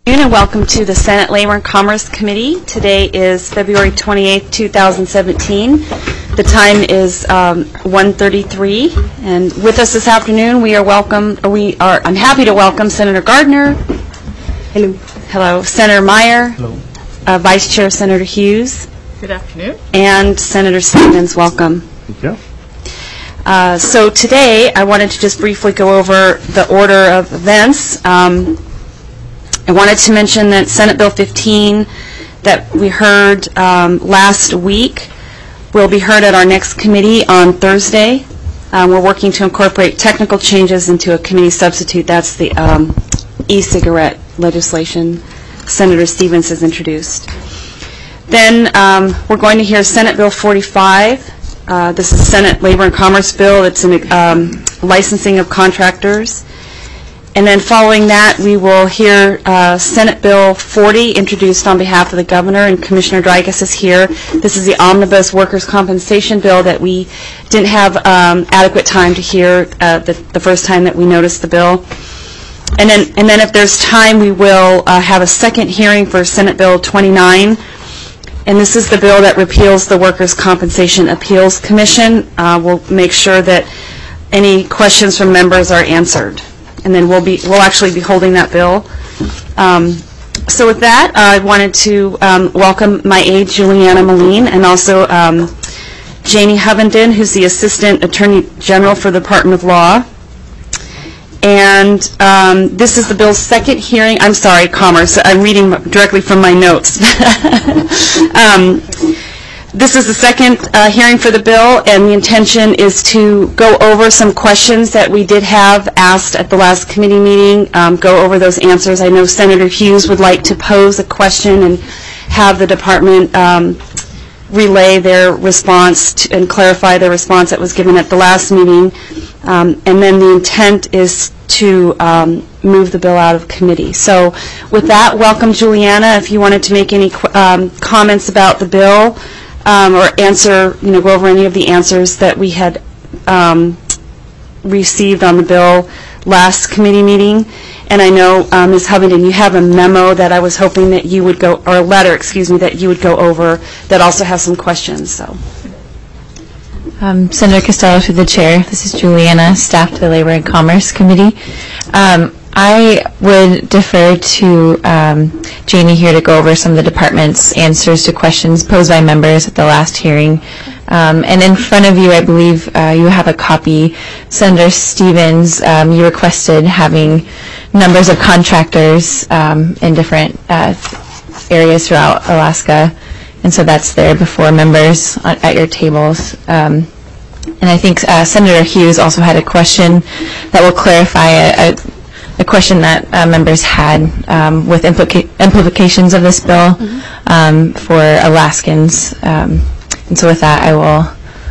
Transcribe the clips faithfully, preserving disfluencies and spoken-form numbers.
And welcome to the Senate Labor and Commerce Committee. Today is February twenty-eighth, two thousand seventeen. The time is um, one thirty-three, and with us this afternoon we are welcome. We are. I'm happy to welcome Senator Gardner. Hello. Hello. Senator Meyer. Hello. Uh, Vice Chair Senator Hughes. Good afternoon. And Senator Stevens. Welcome. Thank you. Uh, so today I wanted to just briefly go over the order of events. Um, I wanted to mention that Senate Bill fifteen that we heard um, last week will be heard at our next committee on Thursday. Um, we're working to incorporate technical changes into a committee substitute. That's the um, e-cigarette legislation Senator Stevens has introduced. Then um, we're going to hear Senate Bill forty-five. Uh, this is Senate Labor and Commerce Bill. It's an um, licensing of contractors. And then following that, we will hear uh, Senate Bill forty introduced on behalf of the Governor, and Commissioner Drygas is here. This is the Omnibus Workers' Compensation Bill that we didn't have um, adequate time to hear uh, the, the first time that we noticed the bill. And then, and then if there's time, we will uh, have a second hearing for Senate Bill twenty-nine. And this is the bill that repeals the Workers' Compensation Appeals Commission. Uh, we'll make sure that any questions from members are answered. And then we'll be we'll actually be holding that bill. Um, so with that, uh, I wanted to um, welcome my aide, Juliana Moline, and also um, Janie Hovenden, who's the Assistant Attorney General for the Department of Law. And um, this is the bill's second hearing. I'm sorry, Commerce. I'm reading directly from my notes. um, This is the second uh, hearing for the bill, and the intention is to go over some questions that we did have asked at the last committee meeting, um, go over those answers. I know Senator Hughes would like to pose a question and have the department um, relay their response to, and clarify their response that was given at the last meeting. Um, and then the intent is to um, move the bill out of committee. So with that, welcome, Juliana. If you wanted to make any qu um, comments about the bill, Um, or answer, you know, go over any of the answers that we had um, received on the bill last committee meeting. And I know, uh, Miz Hovenden, you have a memo that I was hoping that you would go, or a letter, excuse me, that you would go over that also has some questions. So, um, Senator Costello to the chair. This is Juliana, staff to the Labor and Commerce Committee. Um, I would defer to um, Janie here to go over some of the department's answers to questions posed by members at the last hearing. Um, and in front of you, I believe uh, you have a copy. Senator Stevens, um, you requested having numbers of contractors um, in different uh, areas throughout Alaska. And so that's there before members on, at your tables. Um, and I think uh, Senator Hughes also had a question that will clarify a, a a question that uh, members had um, with implica implications of this bill mm-hmm. um, for Alaskans. Um, and so with that, I will...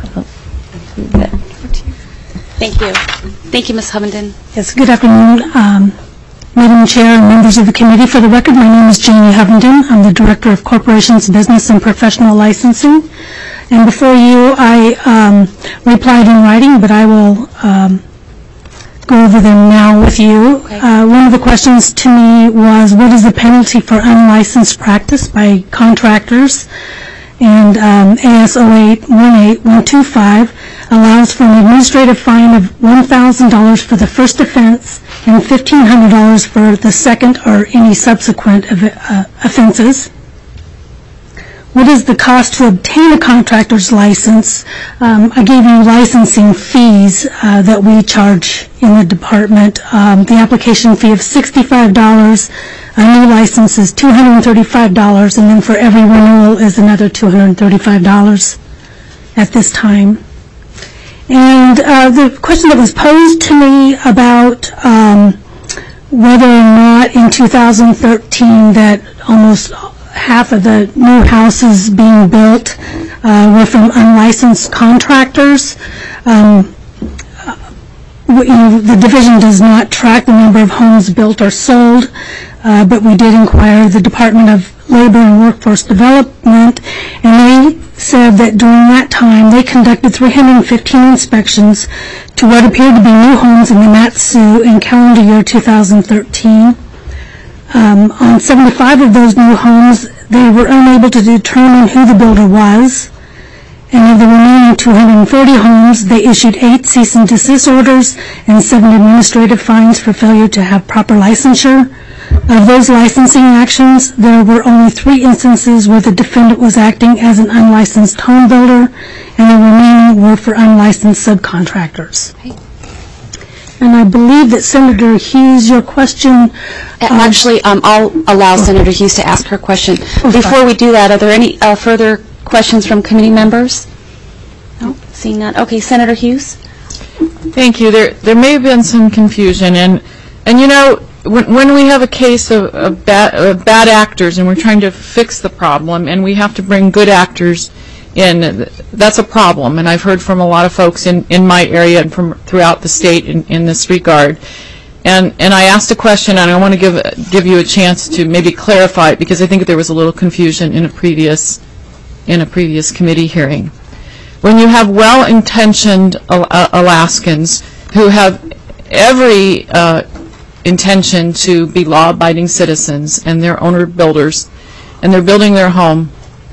Thank you. Thank you, Miz Hovenden. Yes, good afternoon, um, Madam Chair and members of the committee. For the record, my name is Janie Hovenden. I'm the Director of Corporations, Business, and Professional Licensing. And before you, I um, replied in writing, but I will... Um, go over them now with you. Okay. Uh, one of the questions to me was, what is the penalty for unlicensed practice by contractors? And um, A S oh eight one eight one two five allows for an administrative fine of one thousand dollars for the first offense and fifteen hundred dollars for the second or any subsequent of, uh, offenses. What is the cost to obtain a contractor's license? Um, I gave you licensing fees uh, that we charge in the department. Um, the application fee of sixty-five dollars, a new license is two hundred thirty-five dollars, and then for every renewal is another two hundred thirty-five dollars at this time. And uh, the question that was posed to me about um, whether or not in two thousand thirteen that almost half of the new houses being built uh, were from unlicensed contractors. Um, you know, the division does not track the number of homes built or sold, uh, but we did inquire the Department of Labor and Workforce Development, and they said that during that time they conducted three hundred fifteen inspections to what appeared to be new homes in the Mat-Su in calendar year two thousand thirteen. Um, on seventy-five of those new homes, they were unable to determine who the builder was. And of the remaining two hundred forty homes, they issued eight cease and desist orders and seven administrative fines for failure to have proper licensure. Of those licensing actions, there were only three instances where the defendant was acting as an unlicensed home builder, and the remaining were for unlicensed subcontractors. And I believe that Senator Hughes, your question... Actually, um, I'll allow Senator Hughes to ask her question. Before we do that, are there any uh, further questions from committee members? No? Seeing none. Okay, Senator Hughes? Thank you. There there may have been some confusion. And, and you know, when, when we have a case of, of, bad, of bad actors and we're trying to fix the problem and we have to bring good actors in, that's a problem. And I've heard from a lot of folks in, in my area and from throughout the state in, in this regard. And and I asked a question, and I want to give give you a chance to maybe clarify it, because I think there was a little confusion in a previous in a previous committee hearing. When you have well-intentioned Al- Alaskans who have every uh, intention to be law-abiding citizens, and they're owner-builders, and they're building their home,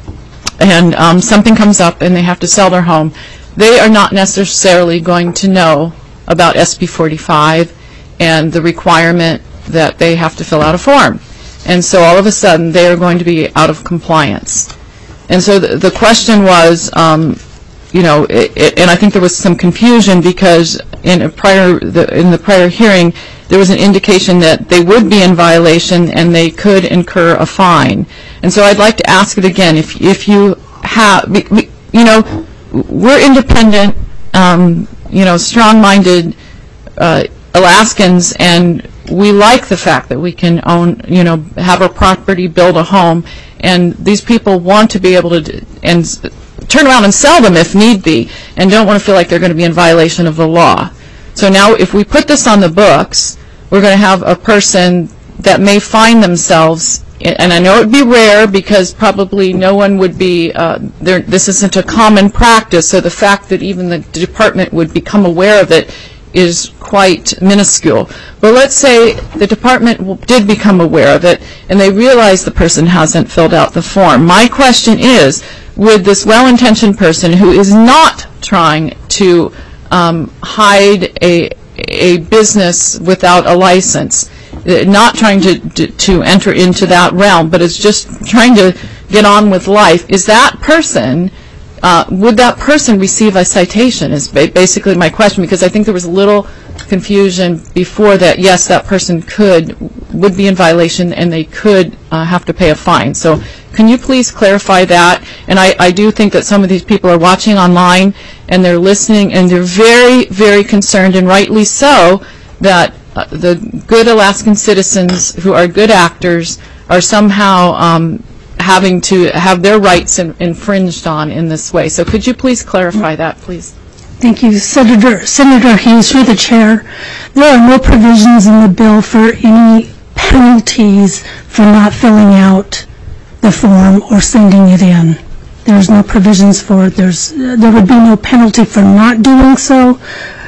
and um, something comes up and they have to sell their home, they are not necessarily going to know about S B forty-five and the requirement that they have to fill out a form. And so all of a sudden they are going to be out of compliance. And so the, the question was, um, you know, it, it, and I think there was some confusion because in a prior the, in the prior hearing there was an indication that they would be in violation and they could incur a fine. And so I'd like to ask it again. If if you have, you know, we're independent, um, you know, strong-minded uh, Alaskans, and we like the fact that we can own, you know, have a property, build a home, and these people want to be able to d- and s- turn around and sell them if need be, and don't want to feel like they're going to be in violation of the law. So now if we put this on the books, we're going to have a person that may find themselves, and I know it would be rare because probably no one would be, uh, there, this isn't a common practice, so the fact that even the department would become aware of it is quite minuscule. But let's say the department w- did become aware of it and they realize the person hasn't filled out the form. My question is, would this well-intentioned person who is not trying to um, hide a, a business without a license, uh, not trying to, to, to enter into that realm, but is just trying to get on with life, is that person Uh, would that person receive a citation is ba- basically my question, because I think there was a little confusion before that. Yes, that person could, would be in violation and they could uh, have to pay a fine. So can you please clarify that? And I, I do think that some of these people are watching online and they're listening and they're very, very concerned, and rightly so, that uh, the good Alaskan citizens who are good actors are somehow um, having to have their rights in, infringed on in this way. So could you please clarify that, please? Thank you, Senator Senator Hughes, through the chair. There are no provisions in the bill for any penalties for not filling out the form or sending it in. There's no provisions for it. There's there would be no penalty for not doing so.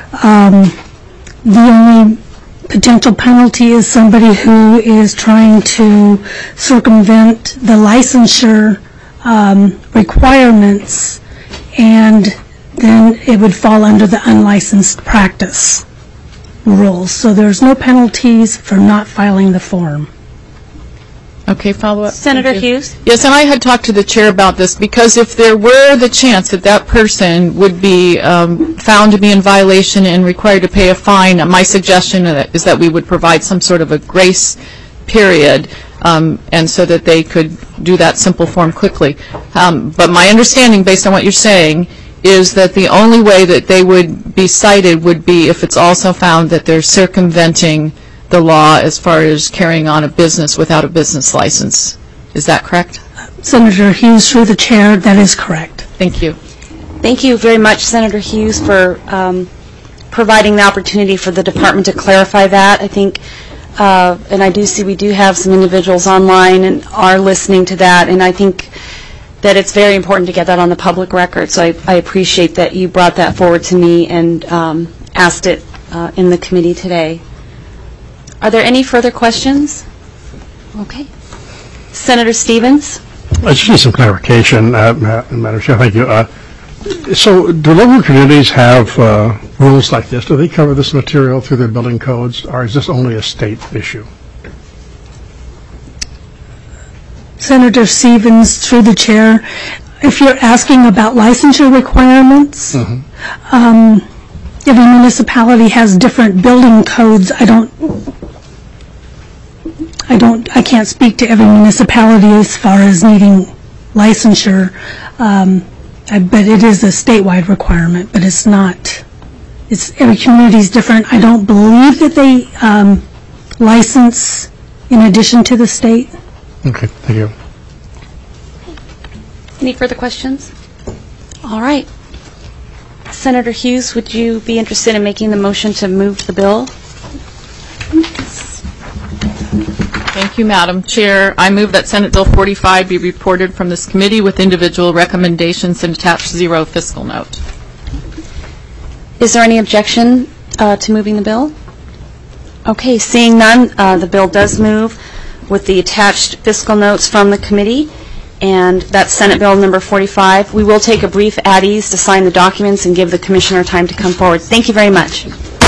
Um, the only potential penalty is somebody who is trying to circumvent the licensure um, requirements, and then it would fall under the unlicensed practice rules. So there's no penalties for not filing the form. Okay, follow up. Senator Hughes? Yes, and I had talked to the chair about this, because if there were the chance that that person would be um, found to be in violation and required to pay a fine, my suggestion is that we would provide some sort of a grace period, um, and so that they could do that simple form quickly. Um, but my understanding, based on what you're saying, is that the only way that they would be cited would be if it's also found that they're circumventing the law as far as carrying on a business without a business license. Is that correct? Senator Hughes, through the chair, that is correct. Thank you. Thank you very much, Senator Hughes, for um, providing the opportunity for the department to clarify that. I think, uh, and I do see we do have some individuals online and are listening to that, and I think that it's very important to get that on the public record. So I, I appreciate that you brought that forward to me and um, asked it uh, in the committee today. Are there any further questions? Okay. Senator Stevens? I just need some clarification, uh, Ma- Madam Chair. Thank you. Uh, so, do local communities have uh, rules like this? Do they cover this material through their building codes, or is this only a state issue? Senator Stevens, through the chair, if you're asking about licensure requirements, Mm-hmm. um, every municipality has different building codes. I don't, I don't, I can't speak to every municipality as far as needing licensure. Um, I bet it is a statewide requirement, but it's not. It's every community is different. I don't believe that they um, license in addition to the state. Okay, thank you. Any further questions? All right. Senator Hughes, would you be interested in making the motion to move the bill? Thank you, Madam Chair. I move that Senate Bill forty-five be reported from this committee with individual recommendations and attached zero fiscal note. Is there any objection uh, to moving the bill? Okay, seeing none, uh, the bill does move with the attached fiscal notes from the committee, and that's Senate Bill number forty-five. We will take a brief at ease to sign the documents and give the commissioner time to come forward. Thank you very much.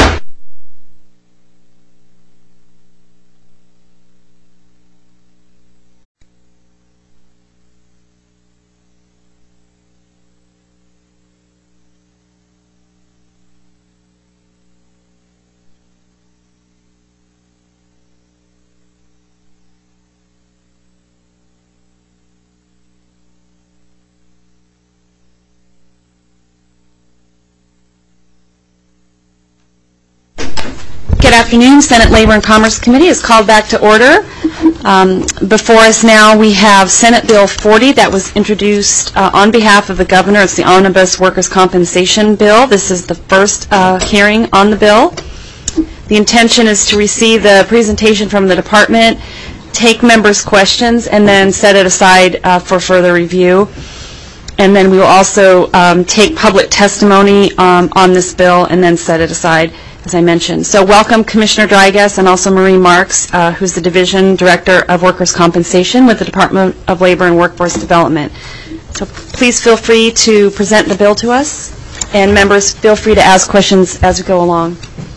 Good afternoon. Senate Labor and Commerce Committee is called back to order. Um, before us now we have Senate Bill forty that was introduced uh, on behalf of the governor. It's the Omnibus Workers' Compensation Bill. This is the first uh, hearing on the bill. The intention is to receive the presentation from the department, take members' questions, and then set it aside uh, for further review. And then we will also um, take public testimony um, on this bill and then set it aside, as I mentioned. So welcome Commissioner Drygas and also Marie Marks, uh, who's the Division Director of Workers' Compensation with the Department of Labor and Workforce Development. So please feel free to present the bill to us, and members feel free to ask questions as we go along.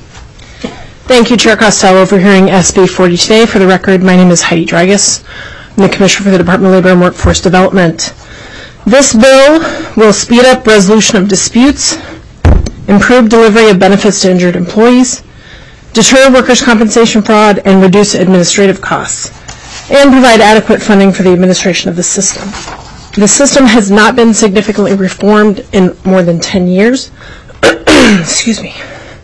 Thank you, Chair Costello, for hearing S B forty today. For the record, my name is Heidi Drygas. I'm the Commissioner for the Department of Labor and Workforce Development. This bill will speed up resolution of disputes, improve delivery of benefits to injured employees, deter workers' compensation fraud, and reduce administrative costs, and provide adequate funding for the administration of the system. The system has not been significantly reformed in more than ten years. Excuse me.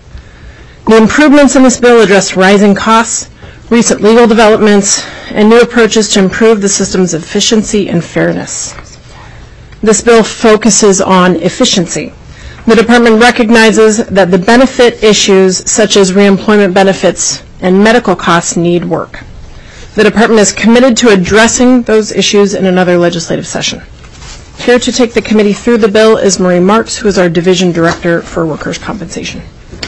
The improvements in this bill address rising costs, recent legal developments, and new approaches to improve the system's efficiency and fairness. This bill focuses on efficiency. The department recognizes that the benefit issues such as reemployment benefits and medical costs need work. The department is committed to addressing those issues in another legislative session. Here to take the committee through the bill is Marie Marks, who is our Division Director for Workers' Compensation.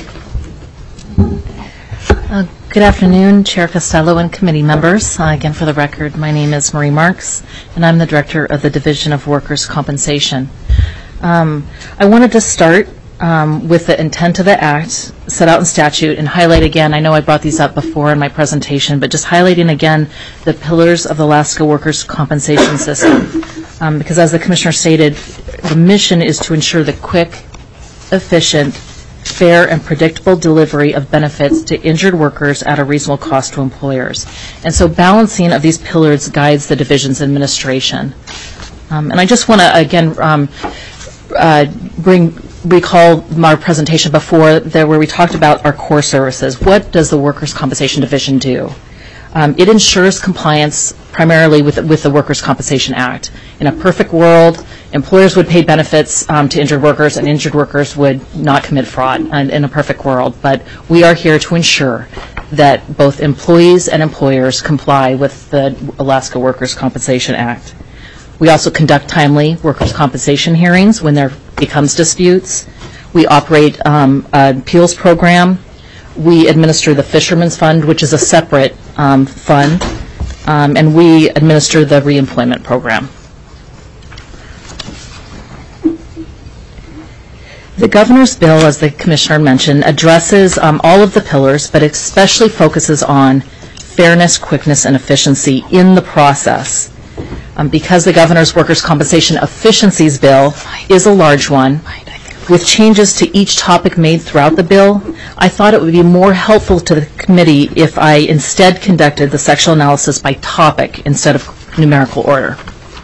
Uh, good afternoon, Chair Costello and committee members. Uh, again, for the record, my name is Marie Marks, and I'm the Director of the Division of Workers' Compensation. Um, I wanted to start um, with the intent of the Act set out in statute and highlight again, I know I brought these up before in my presentation, but just highlighting again the pillars of the Alaska Workers' Compensation System. Um, because as the Commissioner stated, the mission is to ensure the quick, efficient, fair, and predictable delivery of benefits to injured workers at a reasonable cost to employers. And so balancing of these pillars guides the division's administration. Um, and I just want to, again, um, uh, bring recall my presentation before there where we talked about our core services. What does the Workers' Compensation Division do? Um, it ensures compliance primarily with, with the Workers' Compensation Act. In a perfect world, employers would pay benefits um, to injured workers, and injured workers would not commit fraud in, in a perfect world. But we are here to ensure that both employees and employers comply with the Alaska Workers' Compensation Act. We also conduct timely workers' compensation hearings when there becomes disputes. We operate um, an appeals program. We administer the Fisherman's Fund, which is a separate um, fund. um, and we administer the reemployment program. The governor's bill, as the commissioner mentioned, addresses um, all of the pillars, but especially focuses on fairness, quickness, and efficiency in the process. Um, because the governor's workers' compensation efficiencies bill is a large one, with changes to each topic made throughout the bill, I thought it would be more helpful to the committee if I instead conducted the sectional analysis by topic instead of numerical order.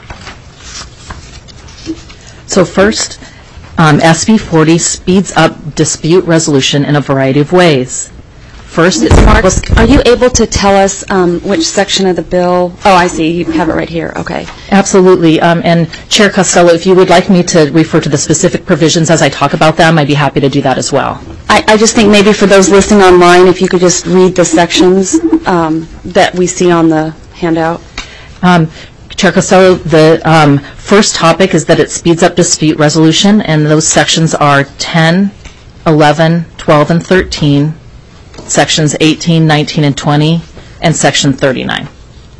So first, um, S B forty speeds up dispute resolution in a variety of ways. First, it's Marks, are you able to tell us um, which section of the bill? Oh, I see. You have it right here. Okay. Absolutely. Um, and Chair Costello, if you would like me to refer to the specific provisions as I talk about them, I'd be happy to do that as well. I, I just think maybe for those listening online, if you could just read the sections um, that we see on the handout. Um, Chair Costello, the um, first topic is that it speeds up dispute resolution, and those sections are ten, eleven, twelve, and thirteen. Sections eighteen, nineteen, and twenty, and Section thirty-nine.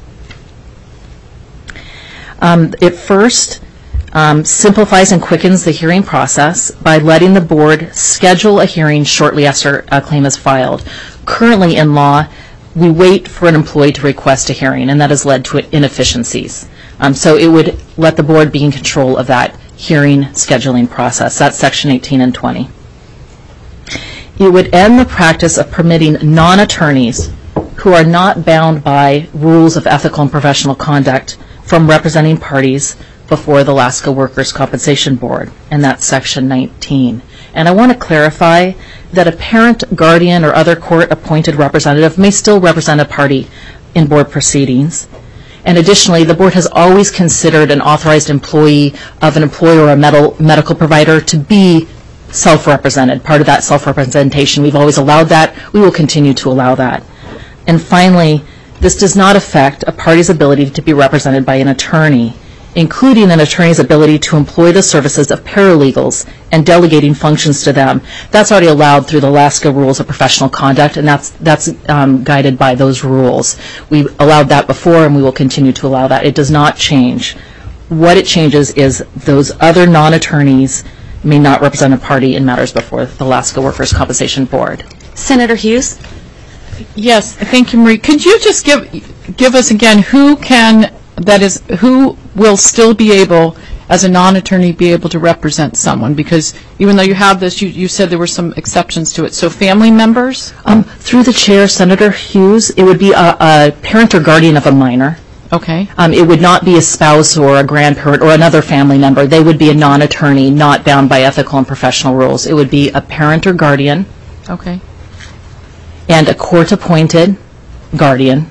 Um, it first um, simplifies and quickens the hearing process by letting the board schedule a hearing shortly after a claim is filed. Currently in law, we wait for an employee to request a hearing, and that has led to inefficiencies. Um, so it would let the board be in control of that hearing scheduling process. That's Section eighteen and twenty. It would end the practice of permitting non-attorneys who are not bound by rules of ethical and professional conduct from representing parties before the Alaska Workers' Compensation Board, and that's Section nineteen. And I want to clarify that a parent, guardian, or other court-appointed representative may still represent a party in board proceedings. And additionally, the board has always considered an authorized employee of an employer or a med- medical provider to be self-represented, part of that self-representation. We've always allowed that. We will continue to allow that. And finally, this does not affect a party's ability to be represented by an attorney, including an attorney's ability to employ the services of paralegals and delegating functions to them. That's already allowed through the Alaska Rules of Professional Conduct, and that's that's um, guided by those rules. We've allowed that before, and we will continue to allow that. It does not change. What it changes is those other non-attorneys may not represent a party in matters before the Alaska Workers' Compensation Board. Senator Hughes? Yes, thank you, Marie. Could you just give give us again who can, that is, who will still be able, as a non-attorney, be able to represent someone? Because even though you have this, you, you said there were some exceptions to it. So family members? Um, through the chair, Senator Hughes, it would be a, a parent or guardian of a minor. Okay. Um, it would not be a spouse or a grandparent or another family member. They would be a non-attorney, not bound by ethical and professional rules. It would be a parent or guardian. Okay. And a court-appointed guardian.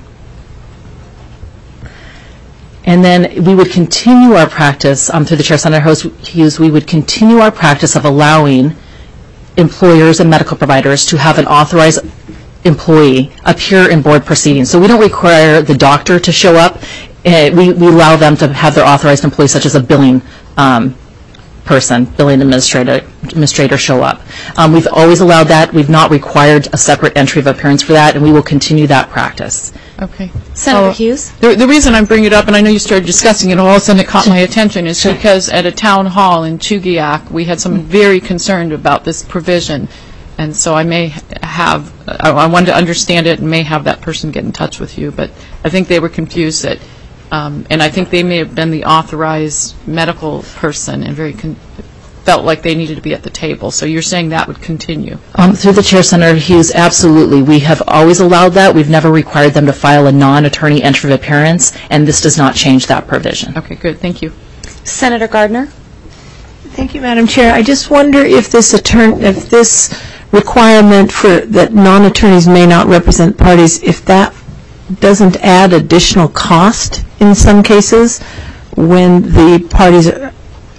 And then we would continue our practice, um, through the chair, Senator Hughes, we would continue our practice of allowing employers and medical providers to have an authorized employee appear in board proceedings. So we don't require the doctor to show up. Uh, we, we allow them to have their authorized employee, such as a billing um, person, billing administrator, administrator show up. Um, we've always allowed that. We've not required a separate entry of appearance for that, and we will continue that practice. Okay. Senator Uh, Hughes? The, the reason I'm bringing it up, and I know you started discussing it, all of a sudden it caught my attention, is because at a town hall in Chugiak, we had someone very concerned about this provision. And so I may have, I, I wanted to understand it and may have that person get in touch with you. But I think they were confused that, um, and I think they may have been the authorized medical person and very con- felt like they needed to be at the table. So you're saying that would continue? Um, through the chair, Senator Hughes, absolutely. We have always allowed that. We've never required them to file a non-attorney entry of appearance, and this does not change that provision. Okay, good. Thank you. Senator Gardner? Thank you, Madam Chair. I just wonder if this attorney, if this requirement for that non-attorneys may not represent parties, if that doesn't add additional cost in some cases when the parties are,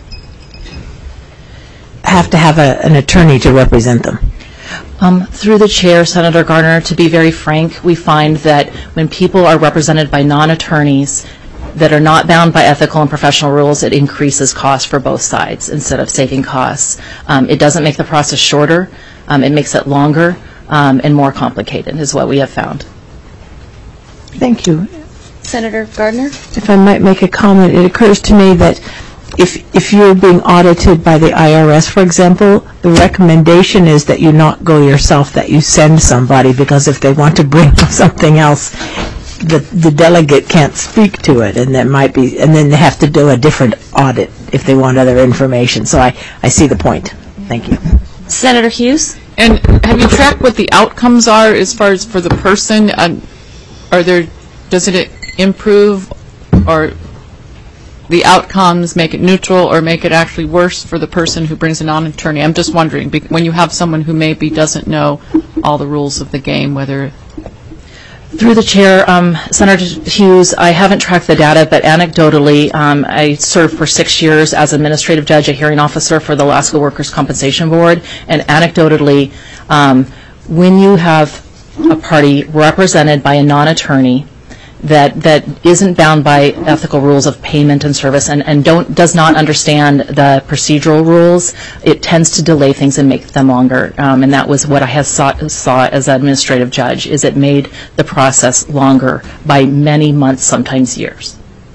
have to have a, an attorney to represent them. Um, through the chair, Senator Gardner, to be very frank, we find that when people are represented by non-attorneys that are not bound by ethical and professional rules, it increases costs for both sides instead of saving costs. Um, it doesn't make the process shorter. Um, it makes it longer um, and more complicated is what we have found. Thank you. Senator Gardner? If I might make a comment, it occurs to me that if if you're being audited by the I R S, for example, the recommendation is that you not go yourself, that you send somebody, because if they want to bring something else, the the delegate can't speak to it, and that might be, and then they have to do a different audit if they want other information. So I, I see the point. Thank you. Senator Hughes? And have you tracked what the outcomes are as far as for the person? Um, are there, does it improve, or the outcomes make it neutral, or make it actually worse for the person who brings a non-attorney? I'm just wondering, be- when you have someone who maybe doesn't know all the rules of the game, whether... Through the chair, um, Senator Hughes, I haven't tracked the data, but anecdotally, um, I served for six years as administrative judge, a hearing officer for the Alaska Workers' Compensation Board, and anecdotally, um, when you have a party represented by a non-attorney that that isn't bound by ethical rules of payment and service, and, and don't does not understand the procedural rules, it tends to delay things and make them longer. Um, and that was what I have saw, saw as an administrative judge, is it made the process longer by many months, sometimes years.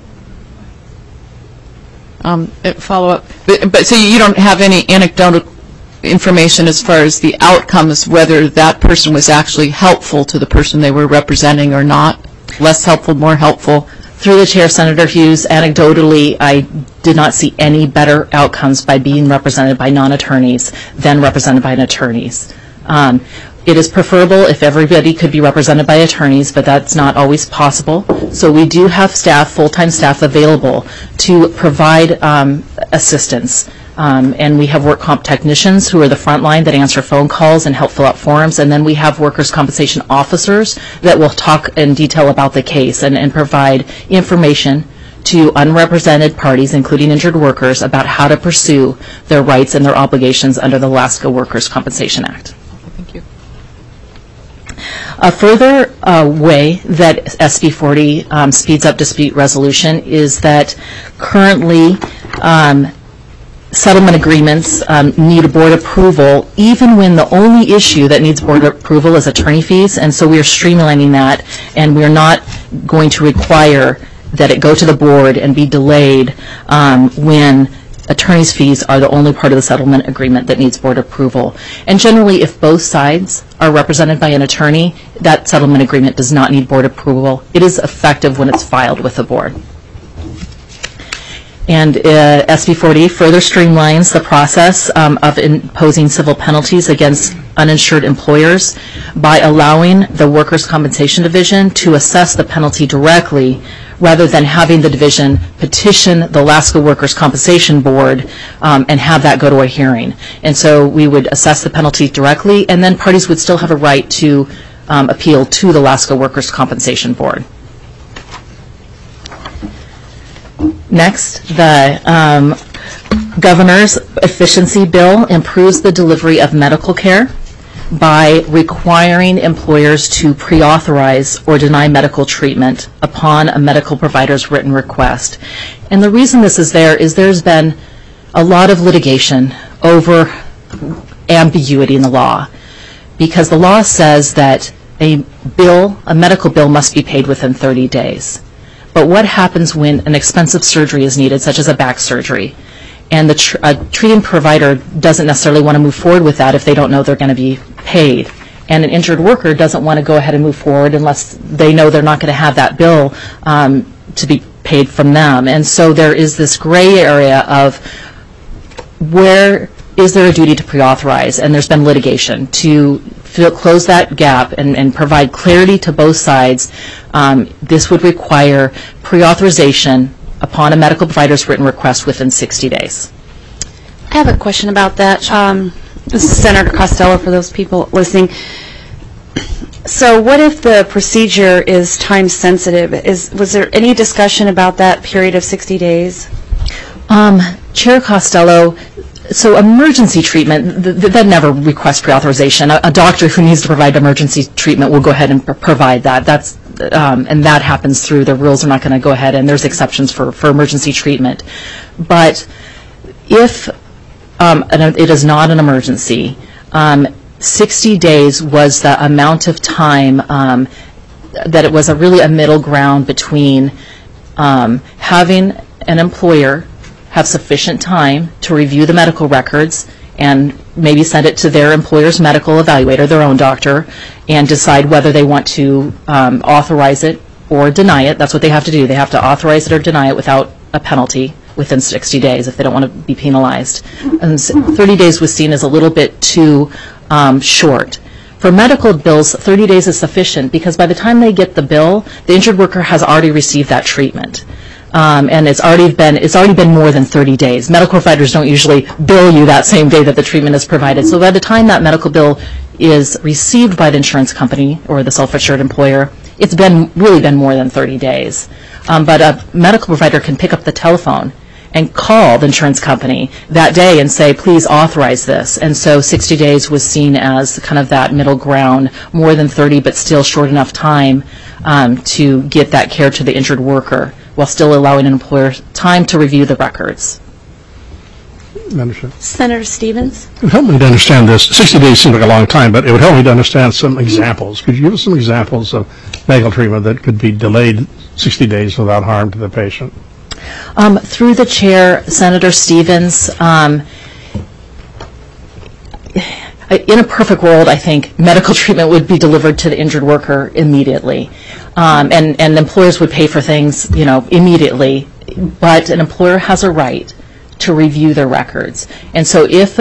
Um, follow up, but, but so you don't have any anecdotal information as far as the outcomes, whether that person was actually helpful to the person they were representing or not? Less helpful, more helpful? Through the chair, Senator Hughes, anecdotally, I did not see any better outcomes by being represented by non-attorneys than represented by attorneys. Um, it is preferable if everybody could be represented by attorneys, but that's not always possible. So we do have staff, full-time staff available to provide um, assistance. Um, and we have work comp technicians who are the front line that answer phone calls and help fill out forms. And then we have workers' compensation officers that will talk in detail about the case and, and provide information to unrepresented parties, including injured workers, about how to pursue their rights and their obligations under the Alaska Workers' Compensation Act. Thank you. A further uh, way that S B forty um, speeds up dispute resolution is that currently um, settlement agreements um, need board approval, even when the only issue that needs board approval is attorney fees. And so we are streamlining that, and we are not going to require that it go to the board and be delayed um, when attorney's fees are the only part of the settlement agreement that needs board approval. And generally, if both sides are represented by an attorney, that settlement agreement does not need board approval. It is effective when it's filed with the board. And uh, S B forty further streamlines the process um, of imposing civil penalties against uninsured employers by allowing the Workers' Compensation Division to assess the penalty directly, rather than having the division petition the Alaska Workers' Compensation Board um, and have that go to a hearing. And so we would assess the penalty directly, and then parties would still have a right to um, appeal to the Alaska Workers' Compensation Board. Next, the um, governor's efficiency bill improves the delivery of medical care by requiring employers to pre-authorize or deny medical treatment upon a medical provider's written request. And the reason this is there is there's been a lot of litigation over ambiguity in the law, because the law says that a bill, a medical bill, must be paid within thirty days. But what happens when an expensive surgery is needed, such as a back surgery, and the tr- a treating provider doesn't necessarily want to move forward with that if they don't know they're going to be paid, and an injured worker doesn't want to go ahead and move forward unless they know they're not going to have that bill um, to be paid from them. And so there is this gray area of where is there a duty to pre-authorize, and there's been litigation to fill, close that gap and, and provide clarity to both sides. Um, this would require pre-authorization upon a medical provider's written request within sixty days. I have a question about that. Um, this is Senator Costello for those people listening. So what if the procedure is time sensitive? Is, was there any discussion about that period of sixty days? Um, Chair Costello, so emergency treatment, th- th- that never requests pre-authorization. A, a doctor who needs to provide emergency treatment will go ahead and pr- provide that. That's um, and that happens through the rules. Are not going to go ahead, and there's exceptions for, for emergency treatment. But if um, an, it is not an emergency, um, sixty days was the amount of time um, that it was a really a middle ground between um, having an employer have sufficient time to review the medical records and maybe send it to their employer's medical evaluator, their own doctor, and decide whether they want to um, authorize it or deny it. That's what they have to do. They have to authorize it or deny it without a penalty within sixty days if they don't want to be penalized. And thirty days was seen as a little bit too um, short. For medical bills, thirty days is sufficient because by the time they get the bill, the injured worker has already received that treatment. Um, and it's already been it's already been more than thirty days. Medical providers don't usually bill you that same day that the treatment is provided. So by the time that medical bill is received by the insurance company or the self-insured employer, it's been really been more than thirty days. Um, but a medical provider can pick up the telephone and call the insurance company that day and say, please authorize this. And so sixty days was seen as kind of that middle ground, more than thirty, but still short enough time um, to get that care to the injured worker while still allowing an employer time to review the records. Senator Stevens? It would help me to understand this. sixty days seems like a long time, but it would help me to understand some examples. Could you give us some examples of medical treatment that could be delayed sixty days without harm to the patient? Um, through the chair, Senator Stevens, um, in a perfect world, I think medical treatment would be delivered to the injured worker immediately. Um, and, and employers would pay for things, you know, immediately. But an employer has a right to review their records. And so if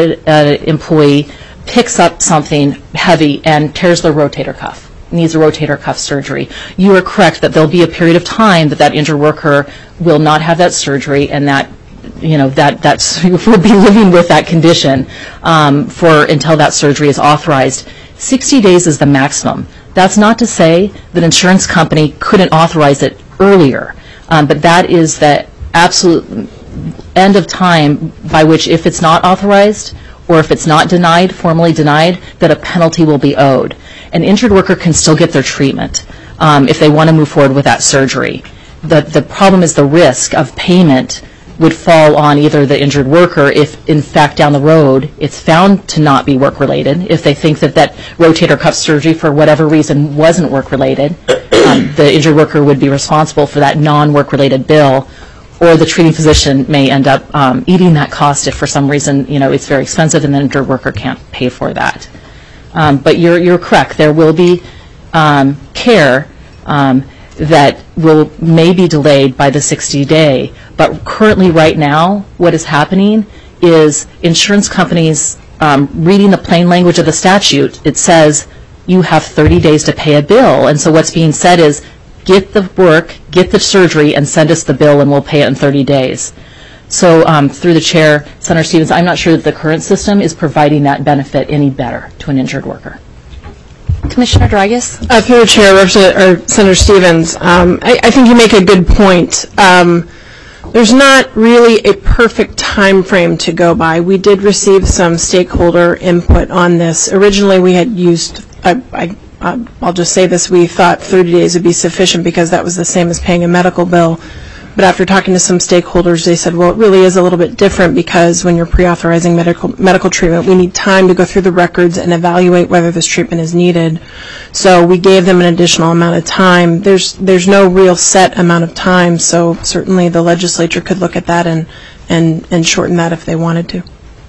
an employee picks up something heavy and tears their rotator cuff, needs a rotator cuff surgery, you are correct that there'll be a period of time that that injured worker will not have that surgery, and that you know that that's will be living with that condition um, for until that surgery is authorized. sixty days is the maximum. That's not to say that insurance company couldn't authorize it earlier, um, but that is the absolute end of time by which, if it's not authorized or if it's not denied, formally denied, that a penalty will be owed. An injured worker can still get their treatment um, if they want to move forward with that surgery. The, the problem is the risk of payment would fall on either the injured worker if, in fact, down the road it's found to not be work-related. If they think that that rotator cuff surgery, for whatever reason, wasn't work-related, um, the injured worker would be responsible for that non-work-related bill, or the treating physician may end up um, eating that cost if, for some reason, you know, it's very expensive and the injured worker can't pay for that. Um, but you're, you're correct. There will be um, care um, that will may be delayed by the sixty day. But currently, right now, what is happening is insurance companies um, reading the plain language of the statute. It says you have thirty days to pay a bill. And so what's being said is get the work, get the surgery, and send us the bill, and we'll pay it in thirty days. So um, through the chair, Senator Stevens, I'm not sure that the current system is providing that benefit any better to an injured worker. Commissioner Dragas? Uh, through the chair, Representative, or Senator Stevens, um, I, I think you make a good point. Um, there's not really a perfect time frame to go by. We did receive some stakeholder input on this. Originally, we had used, I, I, uh, I'll just say this, we thought thirty days would be sufficient because that was the same as paying a medical bill. But after talking to some stakeholders, they said, well, it really is a little bit different because when you're pre-authorizing medical medical treatment, we need time to go through the records and evaluate whether this treatment is needed. So we gave them an additional amount of time. There's there's no real set amount of time, so certainly the legislature could look at that and, and, and shorten that if they wanted to.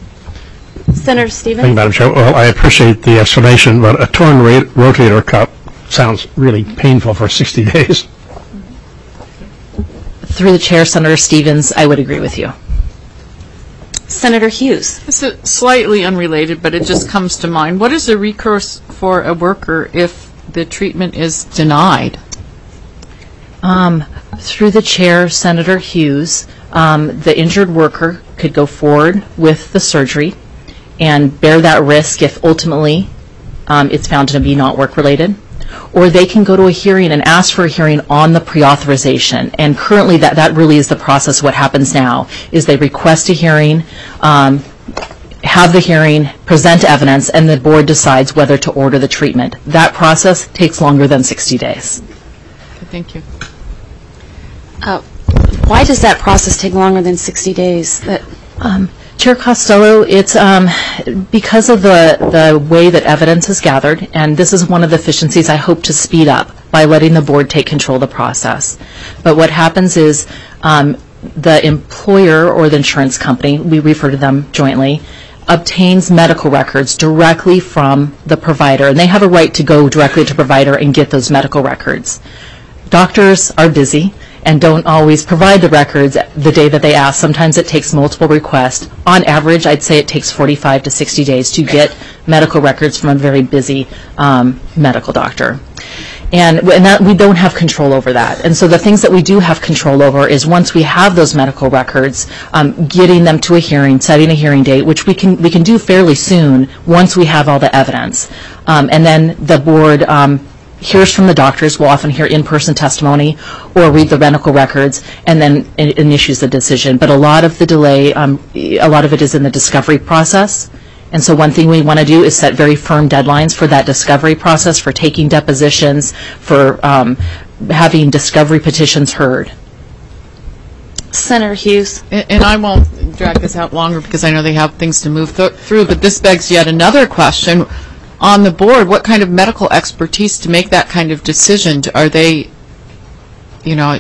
Senator Stevens? Thank you, Madam Chair. Well, I appreciate the explanation, but a torn ra- rotator cuff sounds really painful for sixty days. Through the chair, Senator Stevens, I would agree with you. Senator Hughes? It's a slightly unrelated, but it just comes to mind. What is the recourse for a worker if the treatment is denied? Um, through the chair, Senator Hughes, um, the injured worker could go forward with the surgery and bear that risk if ultimately um, it's found to be not work-related. Or they can go to a hearing and ask for a hearing on the pre-authorization. And currently that, that really is the process. What happens now is they request a hearing, um, have the hearing, present evidence, and the board decides whether to order the treatment. That process takes longer than sixty days. Thank you. Uh, why does that process take longer than sixty days? That Um, Chair Costello, it's um, because of the, the way that evidence is gathered, and this is one of the efficiencies I hope to speed up by letting the board take control of the process. But what happens is um, the employer or the insurance company, we refer to them jointly, obtains medical records directly from the provider, and they have a right to go directly to the provider and get those medical records. Doctors are busy and don't always provide the records the day that they ask. Sometimes it takes multiple requests. On average, I'd say it takes forty-five to sixty days to get medical records from a very busy um, medical doctor. And, and that, we don't have control over that. And so the things that we do have control over is once we have those medical records, um, getting them to a hearing, setting a hearing date, which we can we can do fairly soon once we have all the evidence. Um, and then the board um, hears from the doctors. We'll often hear in-person testimony or read the medical records, and then it, it issues the decision. But a lot of the delay, um, a lot of it is in the discovery process. And so one thing we want to do is set very firm deadlines for that discovery process, for taking depositions, for um, having discovery petitions heard. Senator Hughes. And, and I won't drag this out longer because I know they have things to move th- through, but this begs yet another question. On the board, what kind of medical expertise to make that kind of decision? Are they, you know,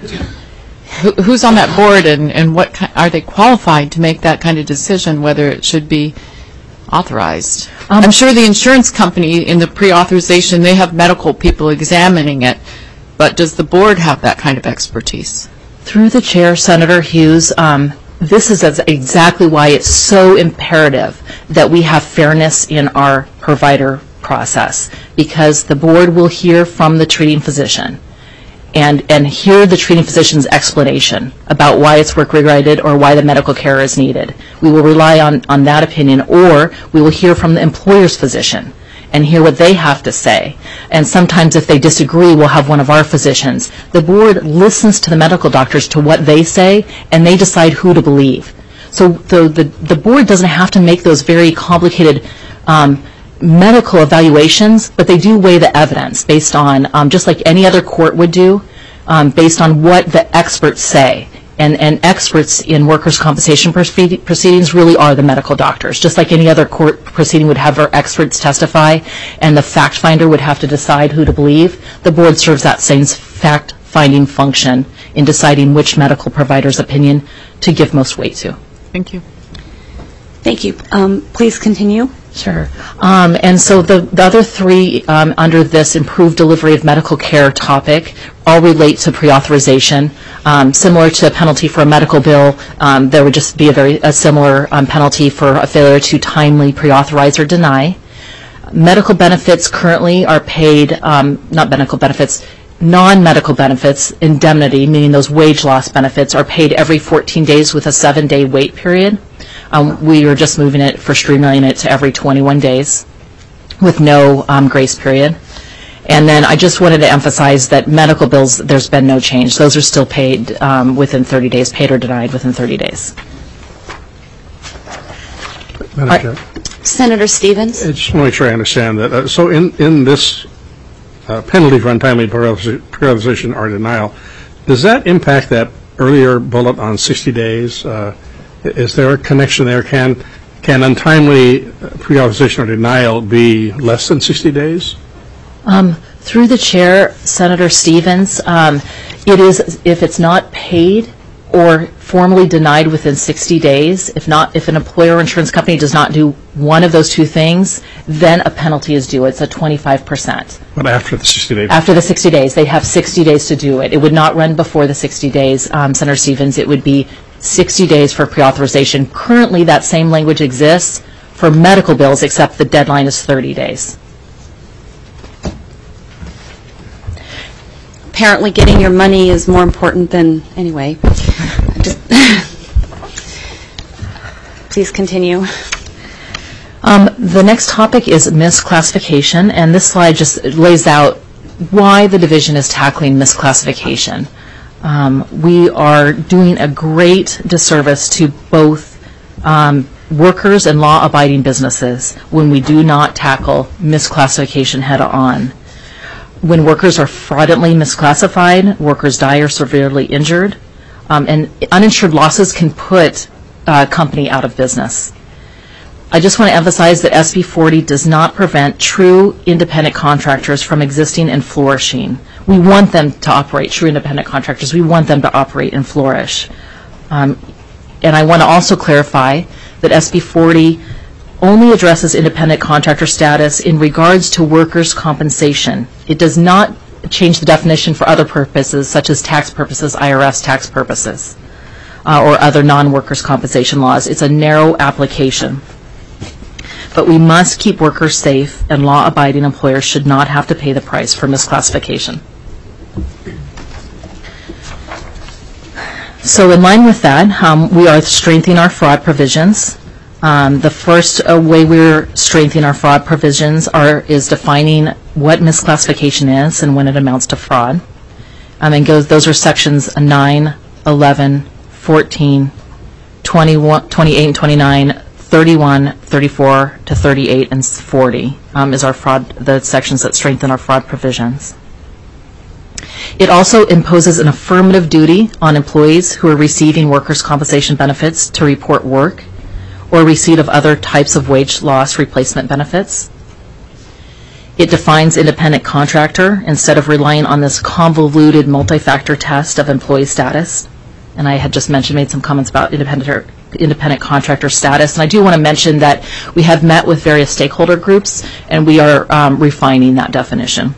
who, who's on that board, and, and what ki- are they qualified to make that kind of decision, whether it should be authorized? Um, I'm sure the insurance company in the pre-authorization, they have medical people examining it, but does the board have that kind of expertise? Through the chair, Senator Hughes, um, this is exactly why it's so imperative that we have fairness in our provider process, because the board will hear from the treating physician and, and hear the treating physician's explanation about why it's work-related or why the medical care is needed. We will rely on, on that opinion, or we will hear from the employer's physician and hear what they have to say. And sometimes if they disagree, we'll have one of our physicians. The board listens to the medical doctors to what they say, and they decide who to believe. So the, the, the board doesn't have to make those very complicated um, medical evaluations, but they do weigh the evidence based on, um, just like any other court would do, um, based on what the experts say. And, and experts in workers' compensation proceed- proceedings really are the medical doctors. Just like any other court proceeding would have our experts testify, and the fact finder would have to decide who to believe, the board serves that same fact-finding function in deciding which medical provider's opinion to give most weight to. Thank you. Thank you. Um, please continue. Sure. Um, and so the, the other three um, under this improved delivery of medical care topic all relate to pre-authorization. Um, similar to a penalty for a medical bill, um, there would just be a very a similar um, penalty for a failure to timely pre-authorize or deny. Medical benefits currently are paid, um, not medical benefits, non-medical benefits, indemnity, meaning those wage loss benefits, are paid every fourteen days with a seven-day wait period. Um, we are just moving it for streamlining it to every twenty-one days with no um, grace period. And then I just wanted to emphasize that medical bills, there's been no change. Those are still paid um, within thirty days, paid or denied within thirty days. Madam Chair. Senator Stevens. I just want to make sure I understand that. Uh, so in, in this uh, penalty for untimely pre-authorization or denial, does that impact that earlier bullet on sixty days? Uh, is there a connection there? Can, can untimely pre-authorization or denial be less than sixty days? Um, through the chair, Senator Stevens, um, it is, if it's not paid or formally denied within sixty days, if not, if an employer or insurance company does not do one of those two things, then a penalty is due. It's a twenty-five percent. But after the sixty days? After the sixty days. They have sixty days to do it. It would not run before the sixty days, um, Senator Stevens. It would be sixty days for pre-authorization. Currently, that same language exists for medical bills, except the deadline is thirty days. Apparently getting your money is more important than, anyway. Just please continue. Um, the next topic is misclassification, and this slide just lays out why the division is tackling misclassification. Um, we are doing a great disservice to both um, workers and law-abiding businesses when we do not tackle misclassification head-on. When workers are fraudulently misclassified, workers die or severely injured, um, and uninsured losses can put a company out of business. I just want to emphasize that S B forty does not prevent true independent contractors from existing and flourishing. We want them to operate, true independent contractors. We want them to operate and flourish. Um, and I want to also clarify that S B forty only addresses independent contractor status in regards to workers' compensation. It does not change the definition for other purposes, such as tax purposes, I R S tax purposes, uh, or other non-workers' compensation laws. It's a narrow application. But we must keep workers safe, and law-abiding employers should not have to pay the price for misclassification. So in line with that, um, we are strengthening our fraud provisions. Um, the first uh, way we're strengthening our fraud provisions are is defining what misclassification is and when it amounts to fraud. Um, and goes, those are sections nine, eleven, fourteen, twenty-one, twenty-eight, and twenty-nine, thirty-one, thirty-four to thirty-eight, and forty um, is our fraud, the sections that strengthen our fraud provisions. It also imposes an affirmative duty on employees who are receiving workers' compensation benefits to report work or receipt of other types of wage loss replacement benefits. It defines independent contractor instead of relying on this convoluted multi-factor test of employee status. And I had just mentioned, made some comments about independent independent contractor status. And I do want to mention that we have met with various stakeholder groups, and we are um, refining that definition.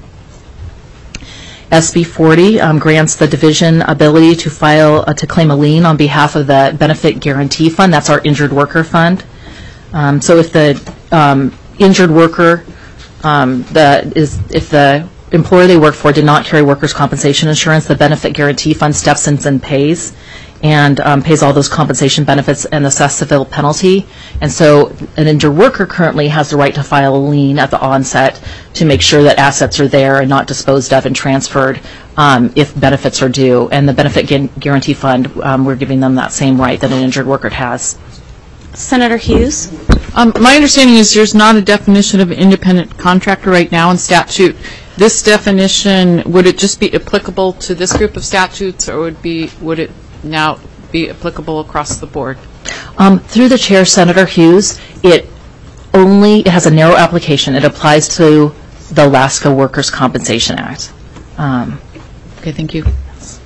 S B forty um, grants the division ability to file, uh, to claim a lien on behalf of the Benefit Guarantee Fund. That's our injured worker fund. Um, so if the um, injured worker, um, the, is, if the employer they work for did not carry workers' compensation insurance, the Benefit Guarantee Fund steps in and pays, and um, pays all those compensation benefits and assess civil penalty. And so an injured worker currently has the right to file a lien at the onset to make sure that assets are there and not disposed of and transferred um, if benefits are due. And the Benefit Guarantee Fund, um, we're giving them that same right that an injured worker has. Senator Hughes? Um, my understanding is there's not a definition of independent contractor right now in statute. This definition, would it just be applicable to this group of statutes, or would be would it now be applicable across the board? Um, through the chair, Senator Hughes, it only it has a narrow application. It applies to the Alaska Workers' Compensation Act. Um, okay, thank you.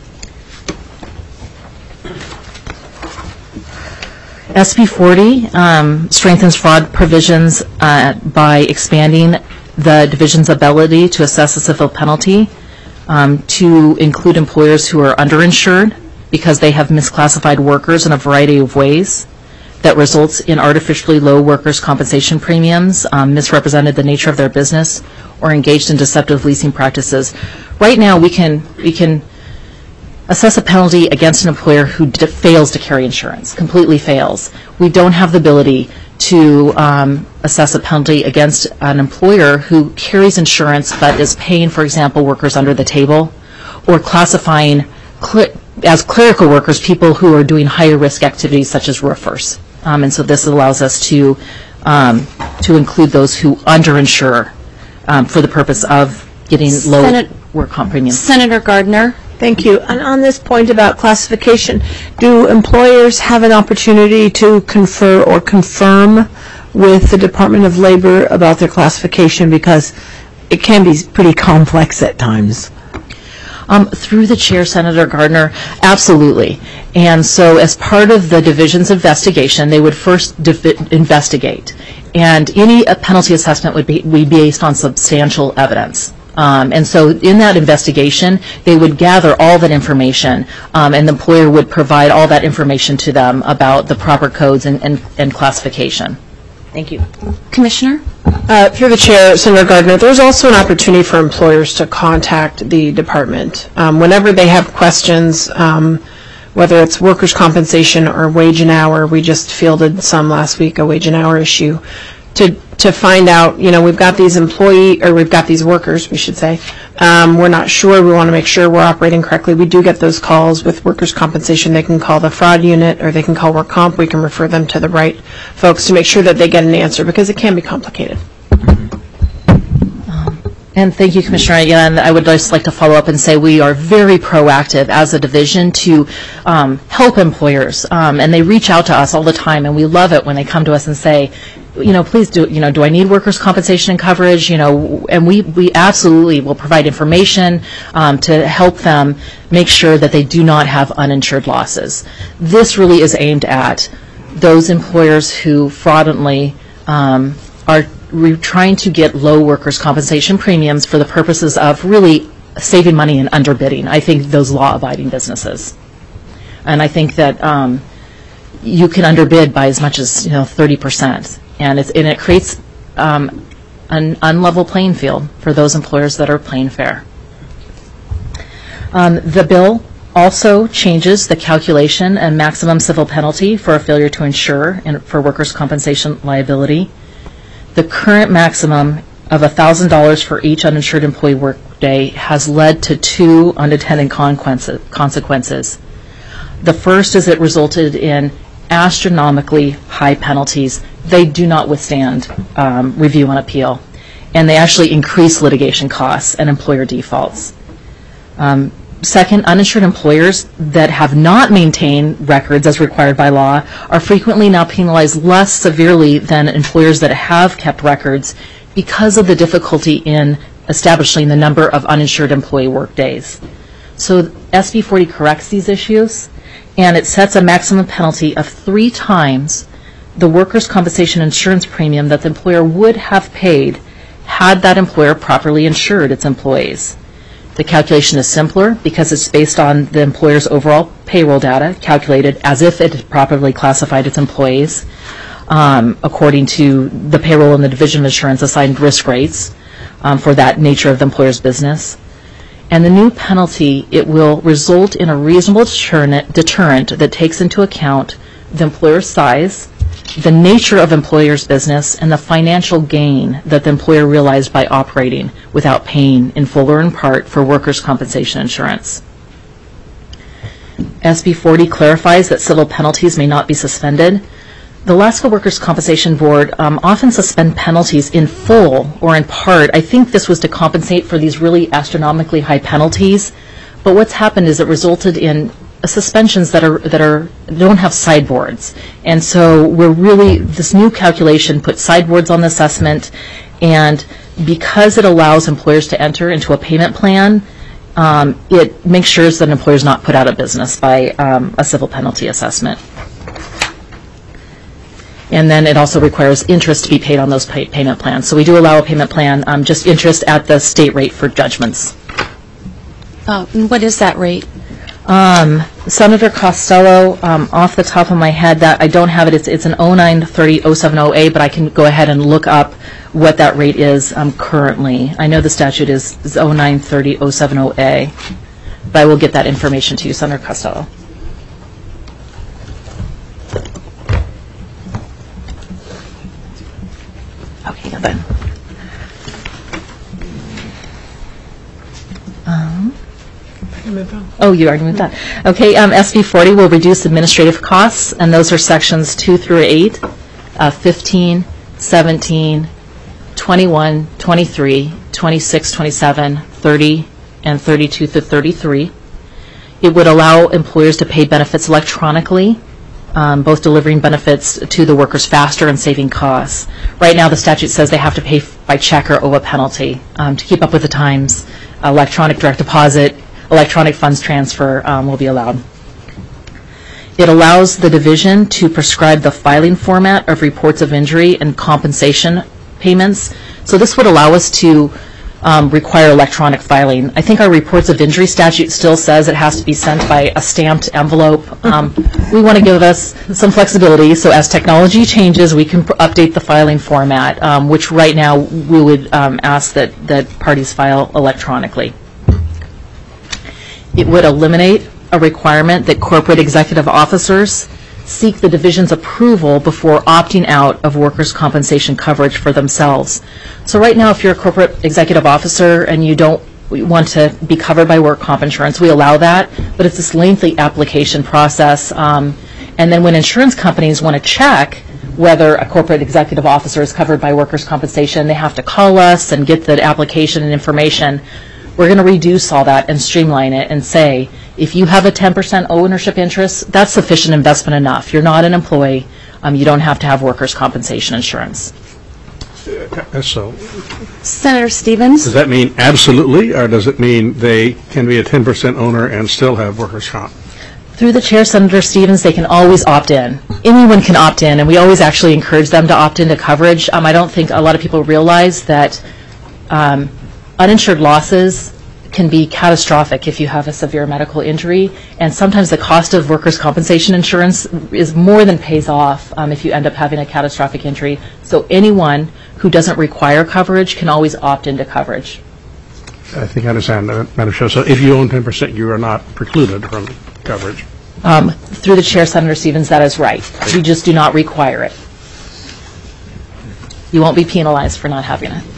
S B forty um, strengthens fraud provisions uh, by expanding the division's ability to assess a civil penalty um, to include employers who are underinsured because they have misclassified workers in a variety of ways that results in artificially low workers' compensation premiums, um, misrepresented the nature of their business, or engaged in deceptive leasing practices. Right now, we can we can assess a penalty against an employer who d- fails to carry insurance, completely fails. We don't have the ability to um, assess a penalty against an employer who carries insurance but is paying, for example, workers under the table, or classifying cl- as clerical workers people who are doing higher risk activities such as roofers. Um, and so this allows us to um, to include those who underinsure um, for the purpose of getting low Senate- work comp premiums. Senator Gardner? Thank you. And on this point about classification, do employers have an opportunity to confer or confirm with the Department of Labor about their classification? Because it can be pretty complex at times. Um, through the chair, Senator Gardner, absolutely. And so as part of the division's investigation, they would first defi- investigate. And any uh, penalty assessment would be, be based on substantial evidence. Um, and so in that investigation, they would gather all that information, um, and the employer would provide all that information to them about the proper codes and, and, and classification. Thank you. Commissioner? Uh, through the chair, Senator Gardner, there's also an opportunity for employers to contact the department. Um, whenever they have questions, um, whether it's workers' compensation or wage and hour, we just fielded some last week, a wage and hour issue, to to find out, you know, we've got these employee, or we've got these workers, we should say. Um, we're not sure. We want to make sure we're operating correctly. We do get those calls with workers' compensation. They can call the fraud unit, or they can call work comp. We can refer them to the right folks to make sure that they get an answer, because it can be complicated. And thank you, Commissioner. Again, I would just like to follow up and say we are very proactive as a division to um, help employers. Um, and they reach out to us all the time, and we love it when they come to us and say, you know, please do, you know, do I need workers' compensation and coverage? You know, and we, we absolutely will provide information um, to help them make sure that they do not have uninsured losses. This really is aimed at those employers who fraudulently um, are re- trying to get low workers' compensation premiums for the purposes of really saving money and underbidding. I think those law-abiding businesses. And I think that um, you can underbid by as much as, you know, thirty percent. And, it's, and it creates um, an unlevel playing field for those employers that are playing fair. Um, the bill also changes the calculation and maximum civil penalty for a failure to insure and for workers' compensation liability. The current maximum of one thousand dollars for each uninsured employee workday has led to two unintended consequences. The first is it resulted in astronomically high penalties. They do not withstand um, review and appeal, and they actually increase litigation costs and employer defaults. Um, second, uninsured employers that have not maintained records as required by law are frequently now penalized less severely than employers that have kept records because of the difficulty in establishing the number of uninsured employee work days. So S B forty corrects these issues, and it sets a maximum penalty of three times the workers' compensation insurance premium that the employer would have paid had that employer properly insured its employees. The calculation is simpler because it's based on the employer's overall payroll data calculated as if it had properly classified its employees um, according to the payroll and the Division of Insurance assigned risk rates um, for that nature of the employer's business. And the new penalty, it will result in a reasonable deterrent, deterrent that takes into account the employer's size, the nature of employer's business, and the financial gain that the employer realized by operating without paying in full or in part for workers' compensation insurance. S B forty clarifies that civil penalties may not be suspended. The Alaska Workers' Compensation Board um, often suspend penalties in full or in part. I think this was to compensate for these really astronomically high penalties, but what's happened is it resulted in suspensions that are that are don't have sideboards, and so we're really this new calculation puts sideboards on the assessment, and because it allows employers to enter into a payment plan, um, it makes sure that an employer is not put out of business by um, a civil penalty assessment. And then it also requires interest to be paid on those pay payment plans. So we do allow a payment plan, um, just interest at the state rate for judgments. Oh, and what is that rate? Um, Senator Costello, um, off the top of my head, that I don't have it. It's it's an oh nine thirty oh seven oh A, but I can go ahead and look up what that rate is um, currently. I know the statute is, is oh nine thirty oh seven oh A, but I will get that information to you, Senator Costello. Okay, got that. Um, Oh, you already moved on. Okay, um, S B forty will reduce administrative costs, and those are sections two through eight, uh, fifteen, seventeen, twenty-one, twenty-three, twenty-six, twenty-seven, thirty, and thirty-two through thirty-three. It would allow employers to pay benefits electronically, um, both delivering benefits to the workers faster and saving costs. Right now, the statute says they have to pay by check or owe a penalty. Um, to keep up with the times, electronic direct deposit, electronic funds transfer um, will be allowed. It allows the division to prescribe the filing format of reports of injury and compensation payments. So this would allow us to um, require electronic filing. I think our reports of injury statute still says it has to be sent by a stamped envelope. Um, we want to give us some flexibility, so as technology changes, we can pr- update the filing format, um, which right now we would um, ask that, that parties file electronically. It would eliminate a requirement that corporate executive officers seek the division's approval before opting out of workers' compensation coverage for themselves. So right now, if you're a corporate executive officer and you don't want to be covered by work comp insurance, we allow that, but it's this lengthy application process. Um, and then when insurance companies want to check whether a corporate executive officer is covered by workers' compensation, they have to call us and get the application and information. We're going to reduce all that and streamline it and say, if you have a ten percent ownership interest, that's sufficient investment enough. You're not an employee. um, you don't have to have workers' compensation insurance. Uh, So, Senator Stevens? does that mean absolutely, or does it mean they can be a ten percent owner and still have workers' comp? Through the chair, Senator Stevens, they can always opt in. Anyone can opt in, and we always actually encourage them to opt into coverage. Um, I don't think a lot of people realize that um, uninsured losses can be catastrophic if you have a severe medical injury, and sometimes the cost of workers' compensation insurance is more than pays off um, if you end up having a catastrophic injury. So anyone who doesn't require coverage can always opt into coverage. I think I understand that, Madam Chair. So if you own ten percent, you are not precluded from coverage. Um, through the chair, Senator Stevens, that is right. We just do not require it. You won't be penalized for not having it.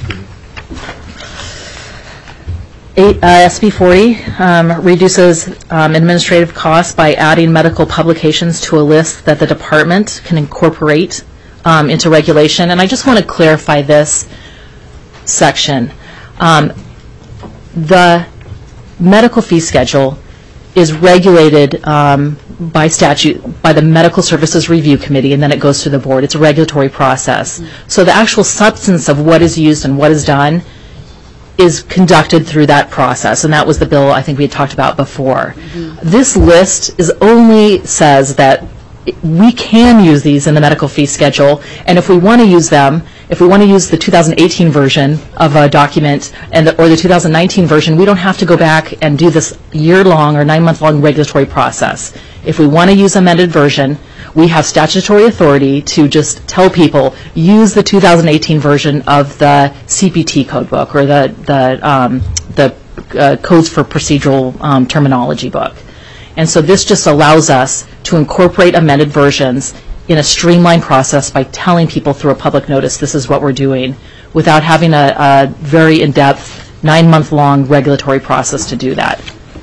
Eight, uh, S B forty um, reduces um, administrative costs by adding medical publications to a list that the department can incorporate um, into regulation. And I just want to clarify this section. Um, the medical fee schedule is regulated um, by statute by the Medical Services Review Committee, and then it goes to the board. It's a regulatory process. So the actual substance of what is used and what is done is conducted through that process, and that was the bill I think we had talked about before. Mm-hmm. This list is only says that we can use these in the medical fee schedule, and if we want to use them, if we want to use the two thousand eighteen version of a document and the, or the two thousand nineteen version, we don't have to go back and do this year-long or nine-month-long regulatory process. If we want to use amended version, we have statutory authority to just tell people, use the two thousand eighteen version of the C P T code book or the, the, um, the uh, Codes for Procedural um, Terminology book. And so this just allows us to incorporate amended versions in a streamlined process by telling people through a public notice this is what we're doing without having a, a very in-depth nine-month-long regulatory process to do that.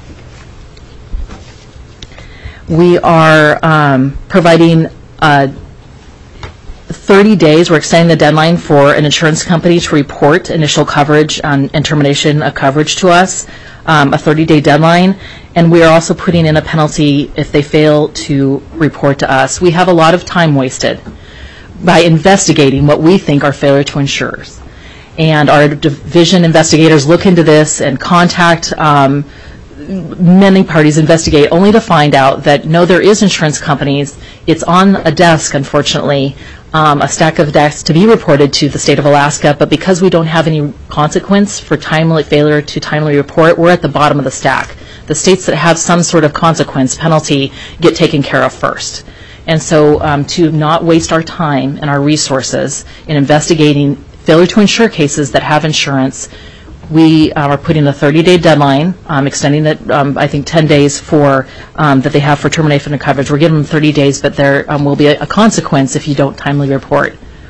We are um, providing uh, thirty days. We're extending the deadline for an insurance company to report initial coverage on, and termination of coverage to us, um, a thirty-day deadline. And we are also putting in a penalty if they fail to report to us. We have a lot of time wasted by investigating what we think are failure to insures. And our division investigators look into this and contact um, many parties, investigate, only to find out that, no, there is insurance companies. It's on a desk, unfortunately, um, a stack of desks to be reported to the state of Alaska, but because we don't have any consequence for timely failure to timely report, we're at the bottom of the stack. The states that have some sort of consequence, penalty, get taken care of first. And so um, to not waste our time and our resources in investigating failure to insure cases that have insurance, we uh, are putting a thirty-day deadline, um, extending it, um, I think, ten days for um, that they have for termination of coverage. We're giving them thirty days, but there um, will be a, a consequence if you don't timely report.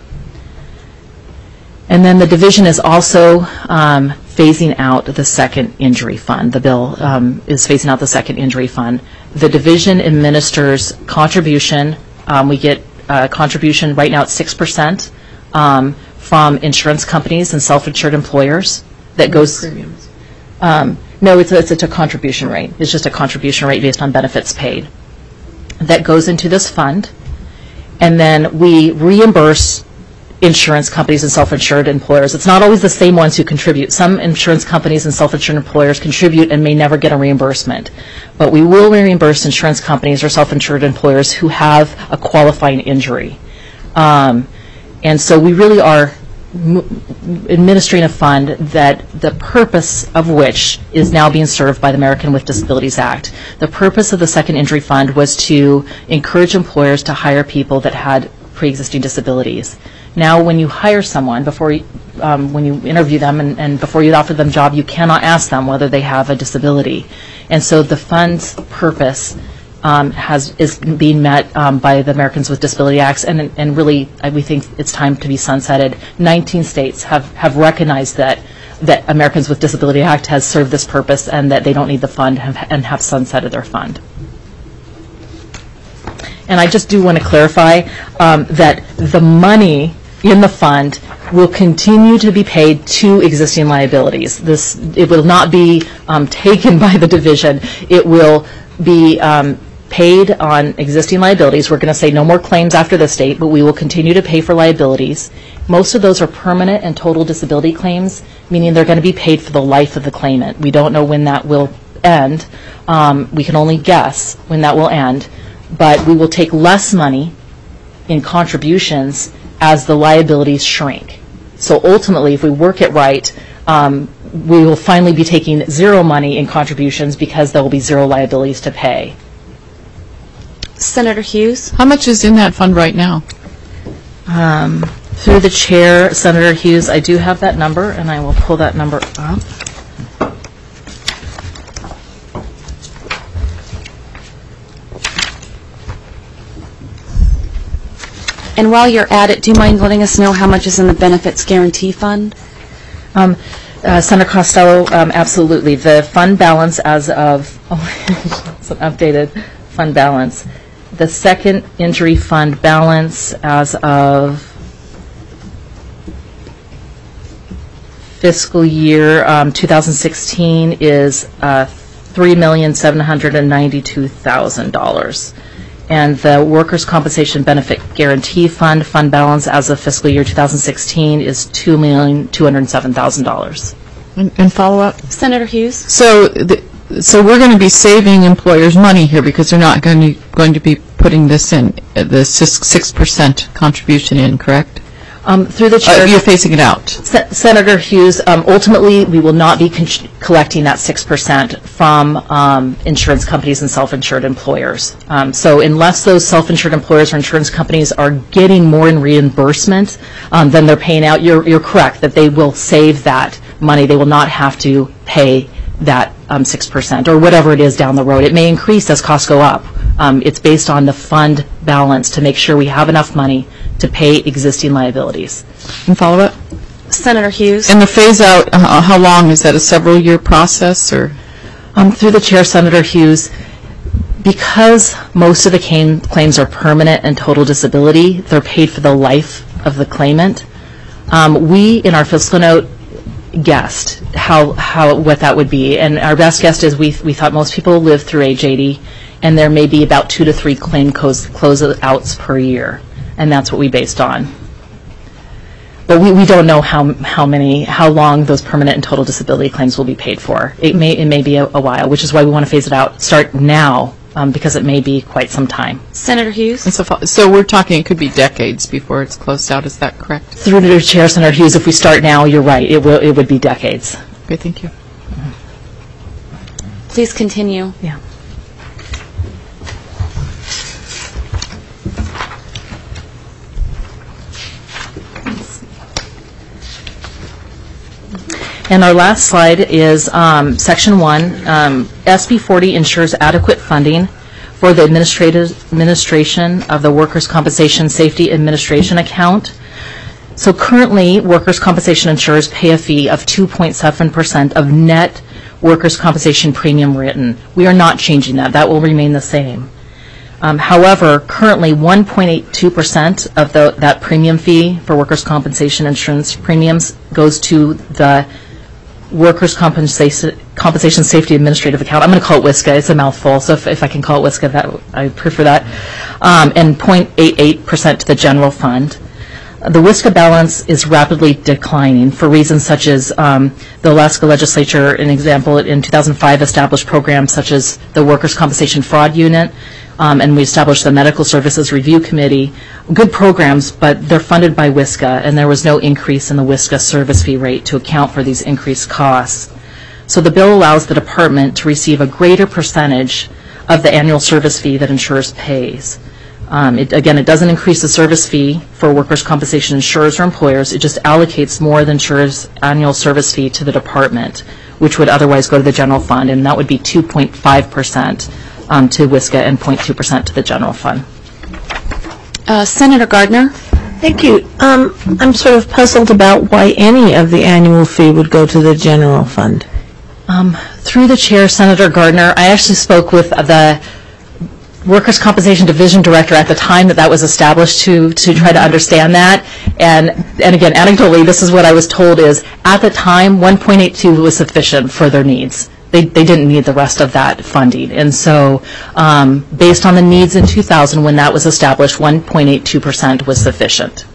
And then the division is also um, phasing out the second injury fund. The bill um, is phasing out the second injury fund. The division administers contribution. Um, we get uh, contribution right now at six percent um, from insurance companies and self-insured employers. That goes. Premiums. Um, no, it's a, it's a contribution rate. It's just a contribution rate based on benefits paid. That goes into this fund, and then we reimburse insurance companies and self-insured employers. It's not always the same ones who contribute. Some insurance companies and self-insured employers contribute and may never get a reimbursement. But we will reimburse insurance companies or self-insured employers who have a qualifying injury. Um, and so we really are administering a fund that the purpose of which is now being served by the American with Disabilities Act. The purpose of the second injury fund was to encourage employers to hire people that had pre-existing disabilities. Now, when you hire someone, before you, um, when you interview them and, and before you offer them a job, you cannot ask them whether they have a disability. And so the fund's purpose um, has is being met um, by the Americans with Disability Acts, and, and really, I, we think it's time to be sunsetted. nineteen states have, have recognized that that Americans with Disability Act has served this purpose and that they don't need the fund and have, and have sunsetted their fund. And I just do want to clarify um, that the money in the fund will continue to be paid to existing liabilities. This, it will not be um, taken by the division. It will be um, paid on existing liabilities. We're going to say no more claims after this date, but we will continue to pay for liabilities. Most of those are permanent and total disability claims, meaning they're going to be paid for the life of the claimant. We don't know when that will end. Um, we can only guess when that will end, but we will take less money in contributions as the liabilities shrink. So ultimately, if we work it right, um, we will finally be taking zero money in contributions because there will be zero liabilities to pay. Senator Hughes? How much is in that fund right now? Um, through the chair, Senator Hughes, I do have that number, and I will pull that number up. And while you're at it, do you mind letting us know how much is in the Benefits Guarantee Fund? Um, uh, Senator Costello, um, absolutely. The fund balance as of, oh, it's an updated fund balance. The second injury fund balance as of fiscal year um, two thousand sixteen is uh, three million seven hundred ninety-two thousand dollars. And the Workers' Compensation Benefit Guarantee Fund fund balance as of fiscal year two thousand sixteen is two million two hundred seven thousand dollars. And, and follow up? Senator Hughes? So, the, so we're going to be saving employers money here because they're not going to going to be putting this in, uh, the six percent contribution in, correct? Um, through the chair, uh, you're phasing it out. Se Senator Hughes, um, ultimately we will not be con collecting that six percent from um, insurance companies and self-insured employers. Um, so unless those self-insured employers or insurance companies are getting more in reimbursement um, than they're paying out, you're, you're correct that they will save that money. They will not have to pay that um, six percent or whatever it is down the road. It may increase as costs go up. Um, it's based on the fund balance to make sure we have enough money to pay existing liabilities. And follow up? Senator Hughes? And the phase out, uh, how long? Is that a several year process or? Um, through the chair, Senator Hughes, because most of the claim, claims are permanent and total disability, they're paid for the life of the claimant. Um, we, in our fiscal note, guessed how, how, what that would be. And our best guess is we, we thought most people live through age eighty, and there may be about two to three claim close, closeouts per year. And that's what we based on. But we, we don't know how, how many, how long those permanent and total disability claims will be paid for. It may, it may be a, a while, which is why we want to phase it out, start now, um, because it may be quite some time. Senator Hughes? And so, so we're talking it could be decades before it's closed out, is that correct? Through the chair, Senator Hughes, if we start now, you're right, it, will, it would be decades. Okay, thank you. Please continue. Yeah. And our last slide is um, section one. Um, S B forty ensures adequate funding for the administrative administration of the Workers' Compensation Safety Administration account. So currently, workers' compensation insurers pay a fee of two point seven percent of net workers' compensation premium written. We are not changing that. That will remain the same. Um, however, currently one point eight two percent of the, that premium fee for workers' compensation insurance premiums goes to the Workers' Compensation, Compensation Safety Administrative Account. I'm going to call it WISCA. It's a mouthful, so if, if I can call it WISCA, that, I prefer that. Um, and zero point eight eight percent to the general fund. The WISCA balance is rapidly declining for reasons such as um, the Alaska legislature, an example, in two thousand five established programs such as the Workers' Compensation Fraud Unit, um, and we established the Medical Services Review Committee. Good programs, but they're funded by WISCA, and there was no increase in the WISCA service fee rate to account for these increased costs. So the bill allows the department to receive a greater percentage of the annual service fee that insurers pays. Um, it, again, it doesn't increase the service fee for workers' compensation insurers or employers. It just allocates more than insurers' annual service fee to the department, which would otherwise go to the general fund, and that would be two point five percent um, to WISCA and zero point two percent to the general fund. Uh, Senator Gardner? Thank you. Um, I'm sort of puzzled about why any of the annual fee would go to the general fund. Um, through the chair, Senator Gardner, I actually spoke with the Workers' Compensation Division Director at the time that that was established to to try to understand that. And and again, anecdotally, this is what I was told is, at the time, one point eight two was sufficient for their needs. they, they didn't need the rest of that funding. And so um, based on the needs in two thousand, when that was established, one point eight two percent was sufficient.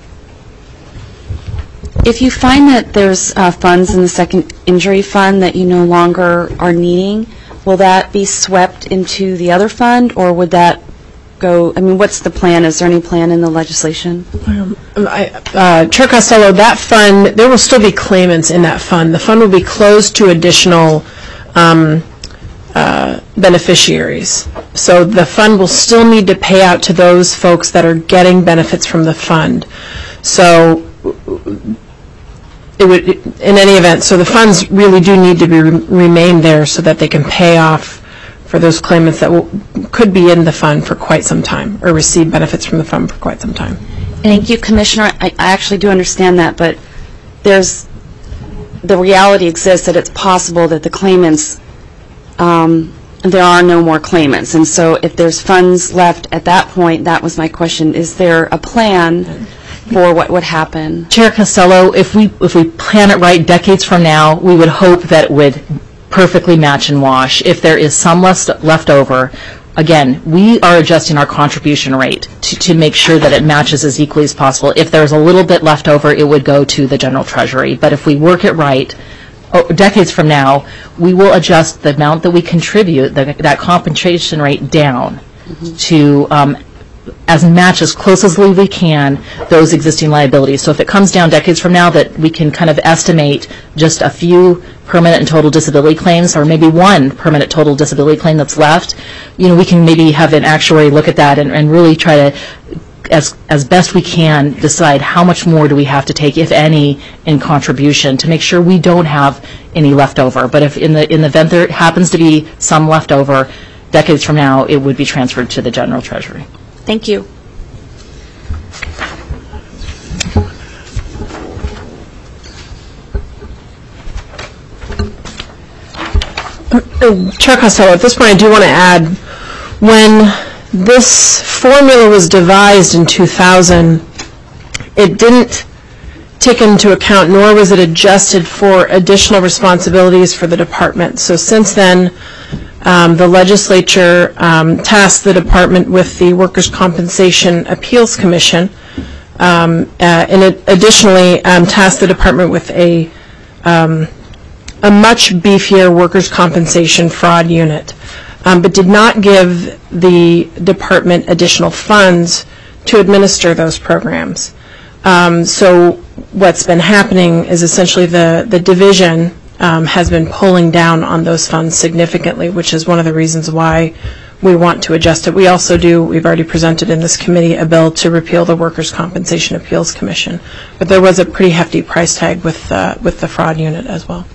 If you find that there's uh, funds in the second injury fund that you no longer are needing, will that be swept into the other fund, or would that go, I mean, what's the plan? Is there any plan in the legislation? Um, I, uh, Chair Costello, that fund, there will still be claimants in that fund. The fund will be closed to additional um, uh, beneficiaries. So the fund will still need to pay out to those folks that are getting benefits from the fund. So it would, in any event, so the funds really do need to be remain there so that they can pay off for those claimants that will, could be in the fund for quite some time or receive benefits from the fund for quite some time. Thank you, Commissioner. I, I actually do understand that, but there's, the reality exists that it's possible that the claimants, um, there are no more claimants. And so if there's funds left at that point, that was my question, is there a plan for what would happen? Chair Costello, if we if we plan it right decades from now, we would hope that it would perfectly match and wash. If there is some left, left over, again, we are adjusting our contribution rate to, to make sure that it matches as equally as possible. If there's a little bit left over, it would go to the general treasury. But if we work it right, oh, decades from now, we will adjust the amount that we contribute, the, that compensation rate down mm-hmm. to um, as match as close as we can those existing liabilities. So if it comes down decades from now that we can kind of estimate just a few permanent and total disability claims, or maybe one permanent total disability claim that's left, you know, we can maybe have an actuary look at that and, and really try to, as as best we can, decide how much more do we have to take, if any, in contribution to make sure we don't have any left over. But if in the in the event there happens to be some left over, decades from now, it would be transferred to the general treasury. Thank you. Uh, Chair Costello, at this point I do want to add, when this formula was devised in two thousand, it didn't take into account, nor was it adjusted for additional responsibilities for the department. So since then, Um, the legislature um, tasked the department with the Workers' Compensation Appeals Commission, um, uh, and it additionally um, tasked the department with a um, a much beefier workers' compensation fraud unit, um, but did not give the department additional funds to administer those programs. Um, so what's been happening is essentially the the division Um, has been pulling down on those funds significantly, which is one of the reasons why we want to adjust it. We also do, we've already presented in this committee a bill to repeal the Workers' Compensation Appeals Commission, but there was a pretty hefty price tag with, uh, with the fraud unit as well.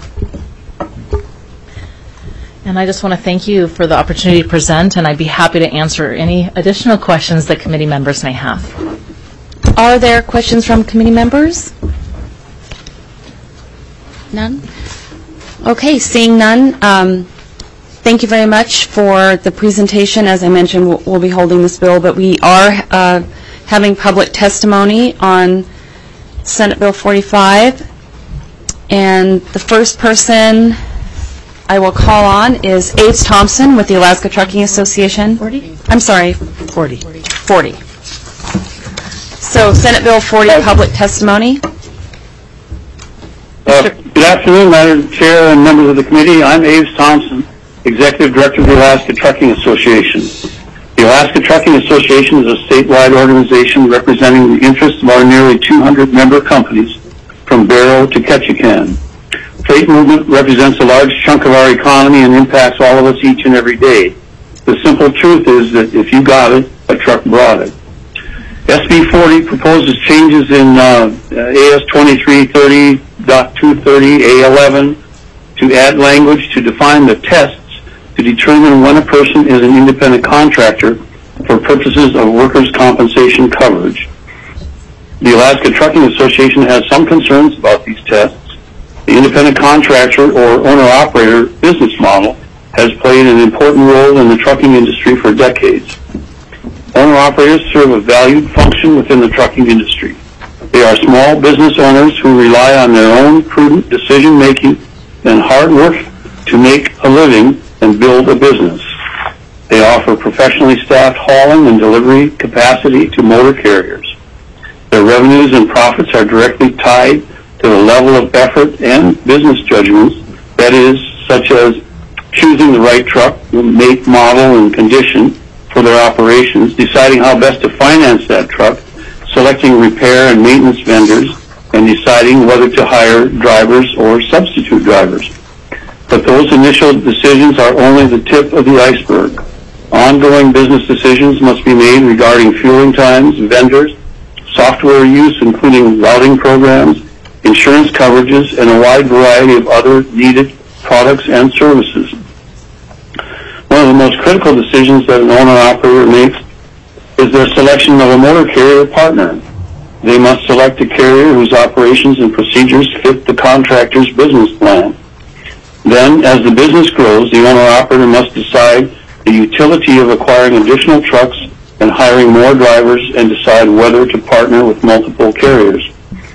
And I just want to thank you for the opportunity to present, and I'd be happy to answer any additional questions that committee members may have. Are there questions from committee members? None? Okay, seeing none, um, thank you very much for the presentation. As I mentioned, we'll, we'll be holding this bill, but we are uh, having public testimony on Senate Bill forty-five. And the first person I will call on is Aves Thompson with the Alaska Trucking Association. forty? I'm sorry. forty. forty. So Senate Bill forty, public testimony. Uh, good afternoon, Madam Chair and members of the committee. I'm Aves Thompson, Executive Director of the Alaska Trucking Association. The Alaska Trucking Association is a statewide organization representing the interests of our nearly two hundred member companies from Barrow to Ketchikan. Freight movement represents a large chunk of our economy and impacts all of us each and every day. The simple truth is that if you got it, a truck brought it. S B forty proposes changes in uh, A S twenty-three thirty point two thirty A eleven to add language to define the tests to determine when a person is an independent contractor for purposes of workers' compensation coverage. The Alaska Trucking Association has some concerns about these tests. The independent contractor or owner-operator business model has played an important role in the trucking industry for decades. Owner-operators serve a valued function within the trucking industry. They are small business owners who rely on their own prudent decision-making and hard work to make a living and build a business. They offer professionally staffed hauling and delivery capacity to motor carriers. Their revenues and profits are directly tied to the level of effort and business judgments, that is, such as choosing the right truck, make, model, and condition for their operations, deciding how best to finance that truck, selecting repair and maintenance vendors, and deciding whether to hire drivers or substitute drivers. But those initial decisions are only the tip of the iceberg. Ongoing business decisions must be made regarding fueling times, vendors, software use, including routing programs, insurance coverages, and a wide variety of other needed products and services. One of the most critical decisions that an owner-operator makes is their selection of a motor carrier partner. They must select a carrier whose operations and procedures fit the contractor's business plan. Then, as the business grows, the owner-operator must decide the utility of acquiring additional trucks and hiring more drivers and decide whether to partner with multiple carriers.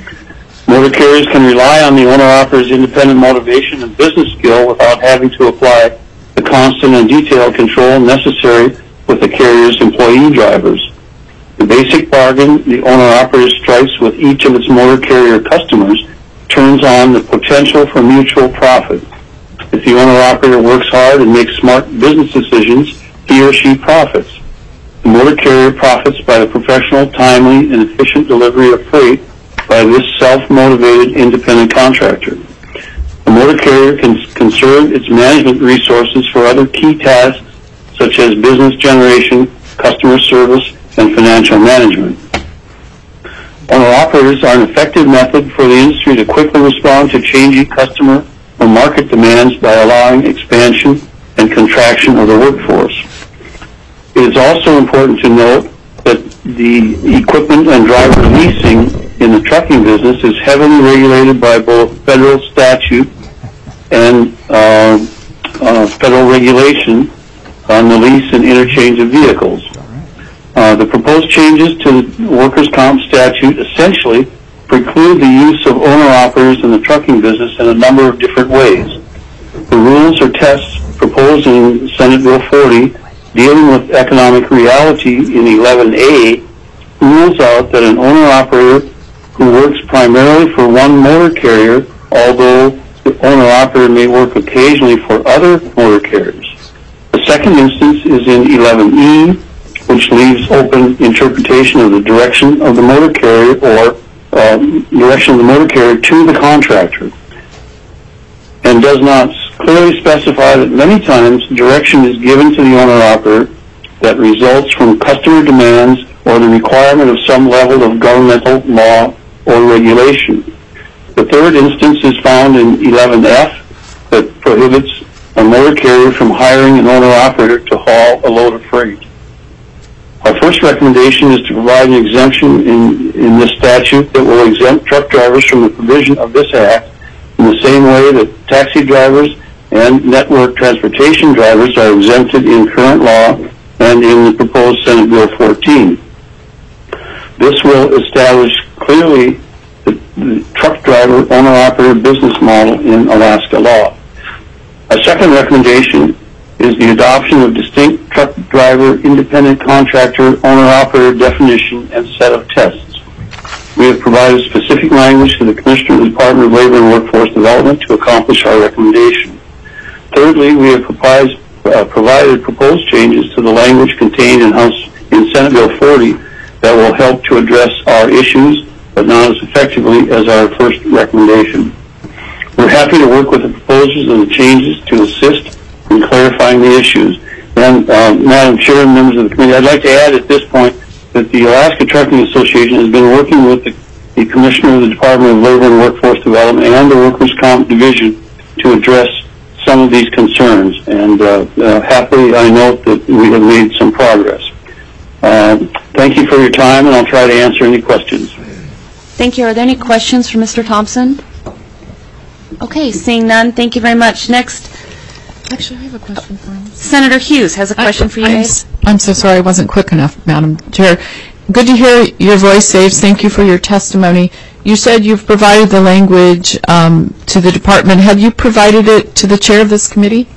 Motor carriers can rely on the owner-operator's independent motivation and business skill without having to apply the constant and detailed control necessary with the carrier's employee drivers. The basic bargain the owner-operator strikes with each of its motor carrier customers turns on the potential for mutual profit. If the owner-operator works hard and makes smart business decisions, he or she profits. The motor carrier profits by the professional, timely, and efficient delivery of freight by this self-motivated independent contractor. The motor carrier can conserve its management resources for other key tasks such as business generation, customer service, and financial management. Owner-operators are an effective method for the industry to quickly respond to changing customer or market demands by allowing expansion and contraction of the workforce. It is also important to note that the equipment and driver leasing in the trucking business is heavily regulated by both federal statute and uh, uh, federal regulation on the lease and interchange of vehicles. Uh, the proposed changes to the workers' comp statute essentially preclude the use of owner-operators in the trucking business in a number of different ways. The rules or tests proposed in Senate Bill forty dealing with economic reality in eleven A rules out that an owner-operator who works primarily for one motor carrier, although the owner-operator may work occasionally for other motor carriers. The second instance is in eleven E, which leaves open interpretation of the direction of the motor carrier or um, direction of the motor carrier to the contractor, and does not clearly specify that many times direction is given to the owner-operator that results from customer demands or the requirement of some level of governmental law or regulation. The third instance is found in eleven F that prohibits a motor carrier from hiring an owner-operator to haul a load of freight. Our first recommendation is to provide an exemption in, in this statute that will exempt truck drivers from the provision of this act in the same way that taxi drivers and network transportation drivers are exempted in current law and in the proposed Senate Bill fourteen. This will establish clearly the, the truck driver owner-operator business model in Alaska law. A second recommendation is the adoption of distinct truck driver independent contractor owner-operator definition and set of tests. We have provided specific language to the Commissioner of the Department of Labor and Workforce Development to accomplish our recommendation. Thirdly, we have proposed, uh, provided proposed changes to the language contained in House in Senate Bill forty that will help to address our issues, but not as effectively as our first recommendation. We're happy to work with the proposers and the changes to assist in clarifying the issues. And um, Madam Chair and members of the committee, I'd like to add at this point that the Alaska Trucking Association has been working with the, the Commissioner of the Department of Labor and Workforce Development and the Workers' Comp Division to address some of these concerns. And uh, uh, happily, I note that we have made some progress. Uh, thank you for your time, and I'll try to answer any questions. Thank you. Are there any questions for Mister Thompson? Okay, seeing none, thank you very much. Next, Actually, I have a question for him. Senator Hughes has a question I, for you, I'm, Abe. s- I'm so sorry I wasn't quick enough, Madam Chair. good to hear your voice, Aves. Thank you for your testimony. You said you've provided the language um, to the department. Have you provided it to the chair of this committee?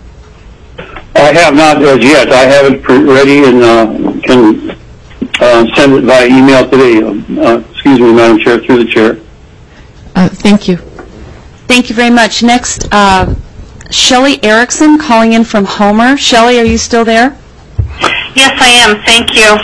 I have not as yet. I have it pre- ready and uh, can uh, send it via email today. Uh, excuse me, Madam Chair, through the chair. Uh, thank you. Thank you very much. Next, uh, Shelley Erickson calling in from Homer. Shelley, are you still there? Yes, I am. Thank you.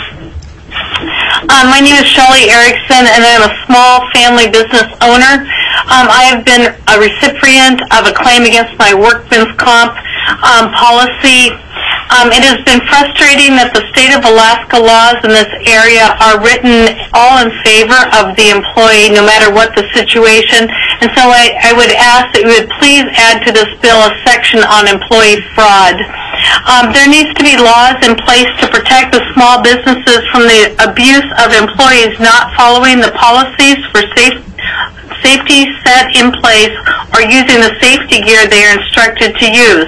Um, my name is Shelley Erickson, and I'm a small family business owner. Um, I have been a recipient of a claim against my workman's comp um, policy. Um, it has been frustrating that the state of Alaska laws in this area are written all in favor of the employee, no matter what the situation. And so I, I would ask that you would please add to this bill a section on employee fraud. Um, there needs to be laws in place to protect the small businesses from the abuse of employees not following the policies for safe, safety set in place or using the safety gear they are instructed to use.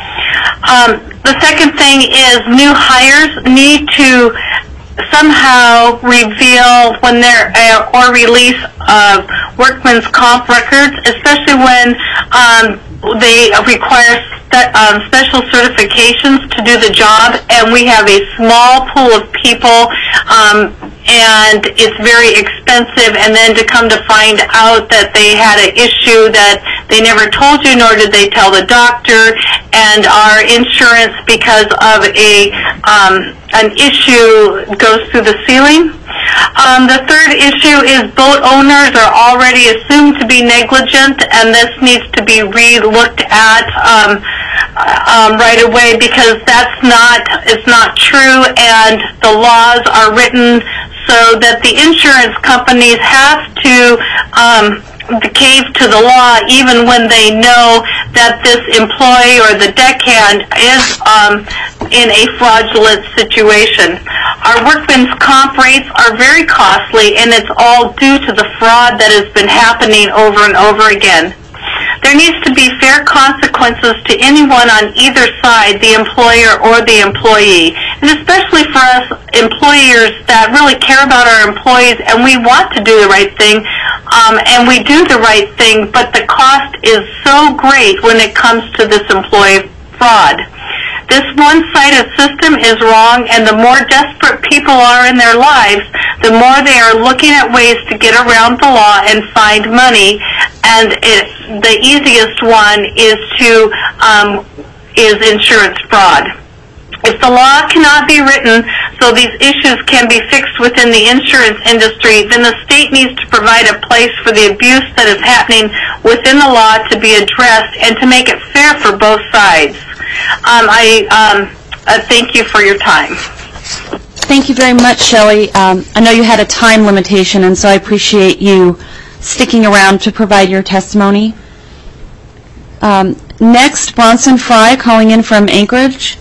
Um, the second thing is new hires need to somehow reveal when they're uh, or release of workman's comp records, especially when um, they require st- um, special certifications to do the job, and we have a small pool of people, um, and it's very expensive, and then to come to find out that they had an issue that they never told you, nor did they tell the doctor, and our insurance, because of a um, an issue, goes through the ceiling. Um, the third issue is boat owners are already assumed to be negligent, and this needs to be re-looked at um, um, right away, because that's not it's not true, and the laws are written so that the insurance companies have to um, cave to the law even when they know that this employee or the deckhand is um, in a fraudulent situation. Our workman's comp rates are very costly, and it's all due to the fraud that has been happening over and over again. There needs to be fair consequences to anyone on either side, the employer or the employee, and especially for us employers that really care about our employees and we want to do the right thing, um, and we do the right thing, but the cost is so great when it comes to this employee fraud. This one-sided system is wrong, and the more desperate people are in their lives, the more they are looking at ways to get around the law and find money. And it, the easiest one is to um, is insurance fraud. If the law cannot be written so these issues can be fixed within the insurance industry, then the state needs to provide a place for the abuse that is happening within the law to be addressed and to make it fair for both sides. Um, I um, uh, thank you for your time. Thank you very much, Shelley. Um, I know you had a time limitation, and so I appreciate you sticking around to provide your testimony. Um, next, Bronson Fry calling in from Anchorage.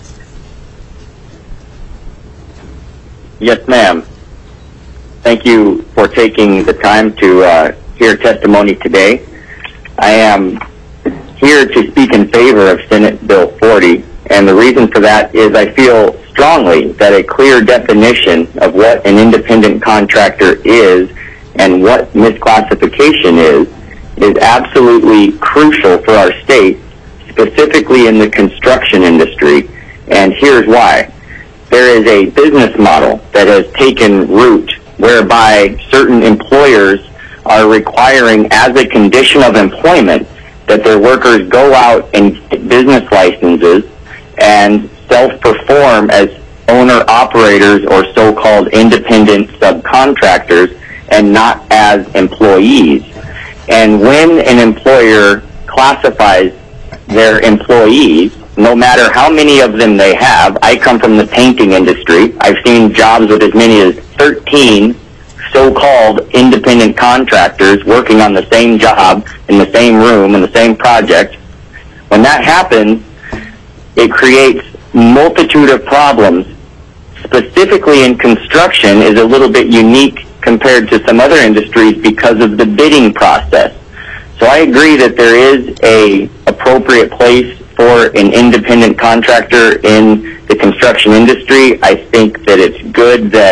Yes, ma'am. Thank you for taking the time to uh, hear testimony today. I am here to speak in favor of Senate Bill forty, and the reason for that is I feel strongly that a clear definition of what an independent contractor is and what misclassification is is absolutely crucial for our state, specifically in the construction industry, and here's why. There is a business model that has taken root whereby certain employers are requiring as a condition of employment that their workers go out and get business licenses and self-perform as owner-operators or so-called independent subcontractors and not as employees. And when an employer classifies their employees, no matter how many of them they have, I come from the painting industry. I've seen jobs with as many as thirteen so-called independent contractors working on the same job in the same room in the same project. When that happens, it creates multitude of problems. Specifically in construction is a little bit unique compared to some other industries because of the bidding process. So I agree that there is a appropriate place for an independent contractor in the construction industry. I think that it's good that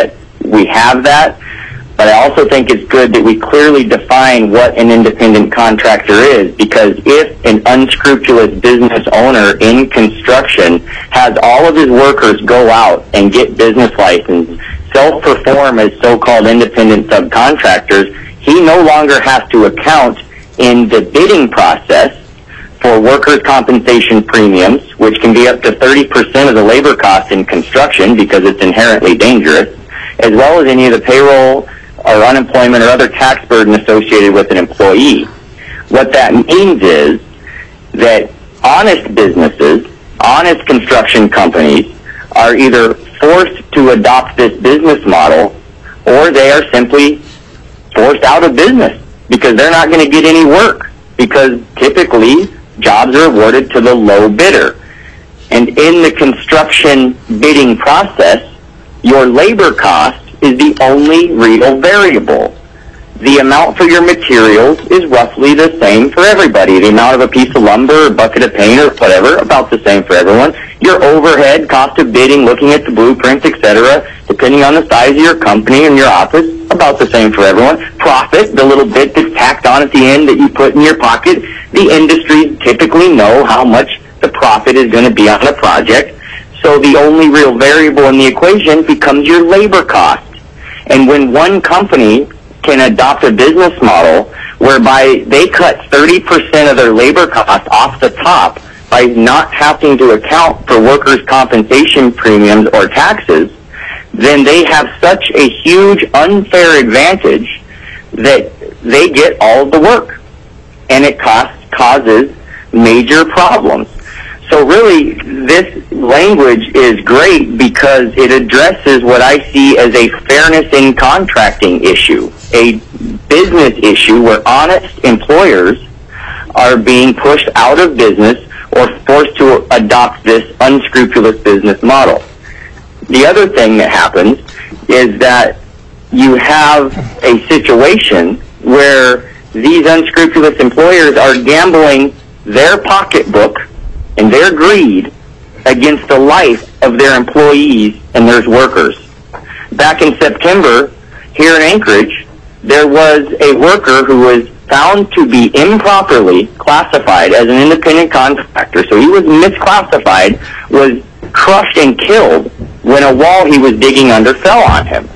we have that, but I also think it's good that we clearly define what an independent contractor is, because if an unscrupulous business owner in construction has all of his workers go out and get business license, self-perform as so-called independent subcontractors, he no longer has to account in the bidding process for workers' compensation premiums, which can be up to thirty percent of the labor cost in construction because it's inherently dangerous, as well as any of the payroll or unemployment or other tax burden associated with an employee. What that means is that honest businesses, honest construction companies, are either forced to adopt this business model, or they are simply forced out of business because they're not going to get any work, because typically jobs are awarded to the low bidder. And in the construction bidding process, your labor cost is the only real variable. The amount for your materials is roughly the same for everybody. The amount of a piece of lumber, a bucket of paint, or whatever, about the same for everyone. Your overhead, cost of bidding, looking at the blueprints, et cetera, depending on the size of your company and your office, about the same for everyone. Profit, the little bit that's tacked on at the end that you put in your pocket. The industries typically know how much the profit is going to be on a project. So the only real variable in the equation becomes your labor cost. And when one company can adopt a business model whereby they cut thirty percent of their labor costs off the top by not having to account for workers' compensation premiums or taxes, then they have such a huge unfair advantage that they get all of the work. And it costs, causes major problems. So really, this language is great because it addresses what I see as a fairness in contracting issue, a business issue where honest employers are being pushed out of business or forced to adopt this unscrupulous business model. The other thing that happens is that you have a situation where these unscrupulous employers are gambling their pocketbook and their greed against the life of their employees and their workers. Back in September, here in Anchorage, there was a worker who was found to be improperly classified as an independent contractor. So he was misclassified, was crushed and killed when a wall he was digging under fell on him.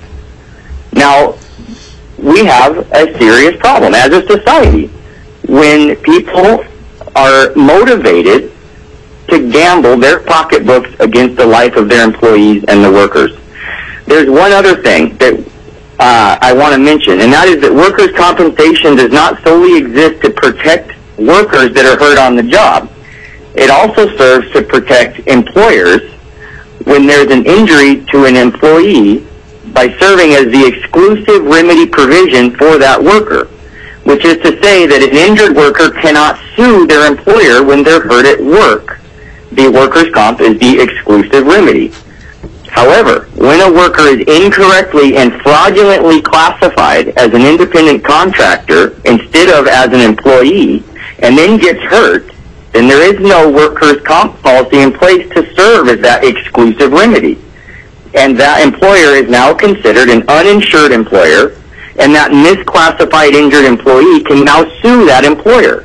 Now, we have a serious problem as a society when people are motivated to gamble their pocketbooks against the life of their employees and the workers. There's one other thing that uh, I want to mention, and that is that workers' compensation does not solely exist to protect workers that are hurt on the job. It also serves to protect employers when there's an injury to an employee by serving as the exclusive remedy provision for that worker, which is to say that an injured worker cannot sue their employer when they're hurt at work. The workers' comp is the exclusive remedy. However, when a worker is incorrectly and fraudulently classified as an independent contractor instead of as an employee and then gets hurt, then there is no workers' comp policy in place to serve as that exclusive remedy. And that employer is now considered an uninsured employer, and that misclassified injured employee can now sue that employer.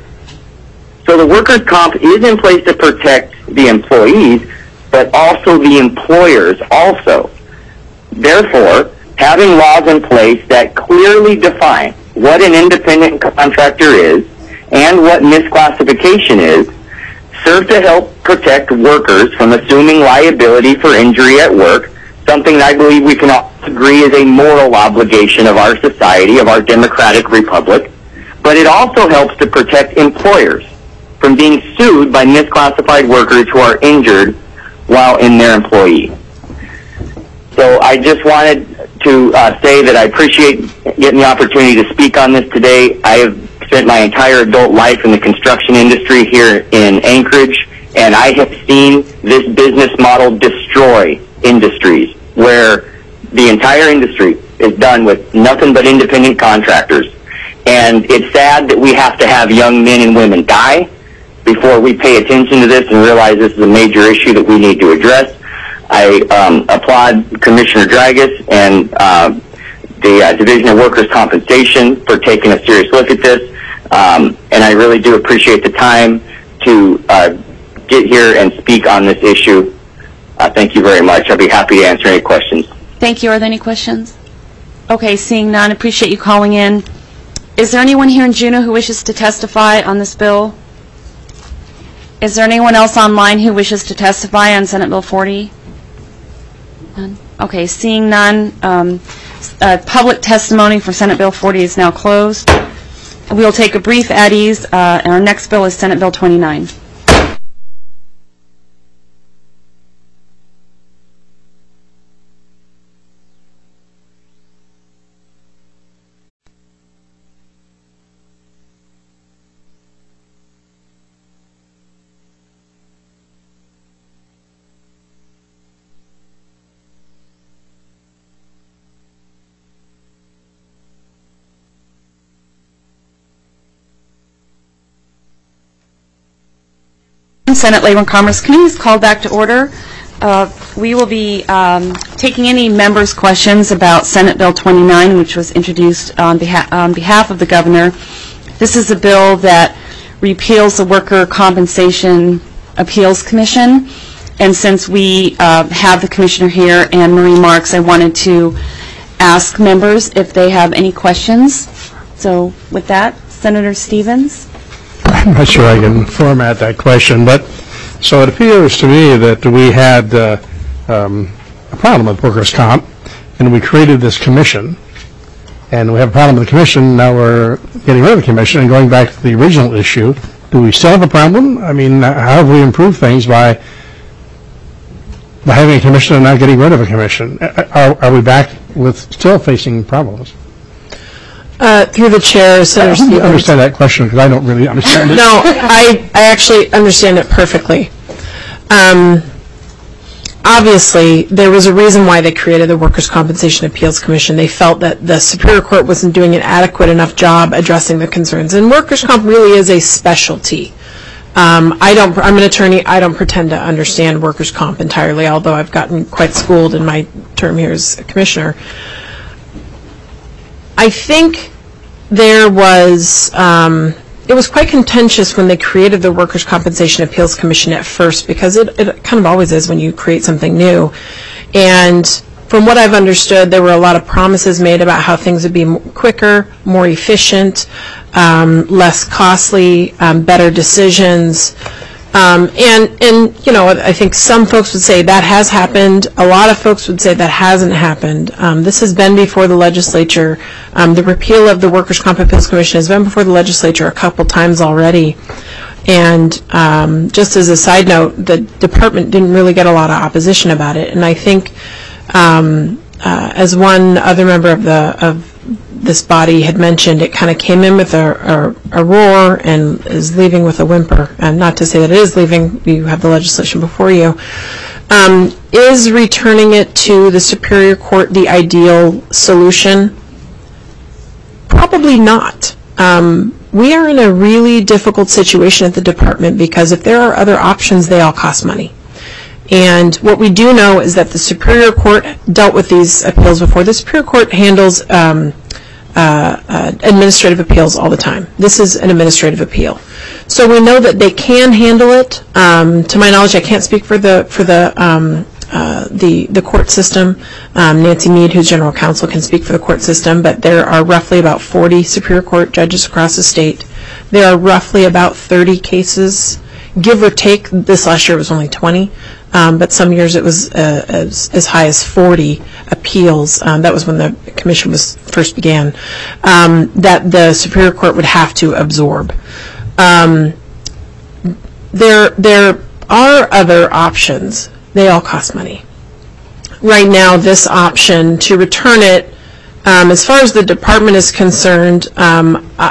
So the workers' comp is in place to protect the employees, but also the employers also. Therefore, having laws in place that clearly define what an independent contractor is and what misclassification is serve to help protect workers from assuming liability for injury at work, something that I believe we can all agree is a moral obligation of our society, of our democratic republic. But it also helps to protect employers from being sued by misclassified workers who are injured while in their employee. So I just wanted to uh, say that I appreciate getting the opportunity to speak on this today. I have spent my entire adult life in the construction industry here in Anchorage, and I have seen this business model destroy industries where the entire industry is done with nothing but independent contractors. And it's sad that we have to have young men and women die before we pay attention to this and realize this is a major issue that we need to address. I um, applaud Commissioner Dragas and uh, the uh, Division of Workers' Compensation for taking a serious look at this, um, and I really do appreciate the time to uh, get here and speak on this issue. Uh, thank you very much. I'll be happy to answer any questions. Thank you. Are there any questions? Okay, seeing none, appreciate you calling in. Is there anyone here in Juneau who wishes to testify on this bill? Is there anyone else online who wishes to testify on Senate Bill forty? None? Okay, seeing none, um, uh, public testimony for Senate Bill forty is now closed. We'll take a brief at ease, uh, and our next bill is Senate Bill twenty-nine. Senate Labor and Commerce Committee is called back to order. Uh, we will be um, taking any members' questions about Senate Bill twenty-nine, which was introduced on behalf, on behalf of the governor. This is a bill that repeals the Worker Compensation Appeals Commission. And since we uh, have the commissioner here and Marie Marks, I wanted to ask members if they have any questions. So with that, Senator Stevens. I'm not sure I can format that question, but so it appears to me that we had uh, um, a problem with workers' comp, and we created this commission, and we have a problem with the commission. Now we're getting rid of the commission and going back to the original issue. Do we still have a problem? I mean, how have we improved things by by having a commission and not getting rid of a commission? Are, are we back with still facing problems? Uh, through the chair, Senator Stevens. I understand that question because I don't really understand it. No, I, I actually understand it perfectly. Um, obviously, there was a reason why they created the Workers' Compensation Appeals Commission. They felt that the Superior Court wasn't doing an adequate enough job addressing the concerns. And workers' comp really is a specialty. Um, I don't, I'm an attorney. I don't pretend to understand workers' comp entirely, although I've gotten quite schooled in my term here as a commissioner. I think there was, um, it was quite contentious when they created the Workers' Compensation Appeals Commission at first, because it, it kind of always is when you create something new. And from what I've understood, there were a lot of promises made about how things would be quicker, more efficient, um, less costly, um, better decisions. Um, and, and, you know, I think some folks would say that has happened. A lot of folks would say that hasn't happened. Um, this has been before the legislature. Um, the repeal of the Workers' Comp Appeals Commission has been before the legislature a couple times already. And um, just as a side note, the department didn't really get a lot of opposition about it. And I think, um, uh, as one other member of the of this body had mentioned, it kind of came in with a, a, a roar and is leaving with a whimper. And not to say that it is leaving, you have the legislation before you. Um, is returning it to the Superior Court the ideal solution? Probably not. Um, we are in a really difficult situation at the department because if there are other options, they all cost money. And what we do know is that the Superior Court dealt with these appeals before. The Superior Court handles um, Uh, uh, administrative appeals all the time. This is an administrative appeal, so we know that they can handle it. Um, to my knowledge, I can't speak for the for the um, uh, the the court system. Um, Nancy Mead, who's general counsel, can speak for the court system. But there are roughly about forty Superior Court judges across the state. There are roughly about thirty cases, give or take. This last year it was only twenty. Um, but some years it was uh, as, as high as forty appeals. Um, that was when the commission was first began, um, that the Superior Court would have to absorb. Um, there, there are other options. They all cost money. Right now, this option to return it, um, as far as the department is concerned, um, uh,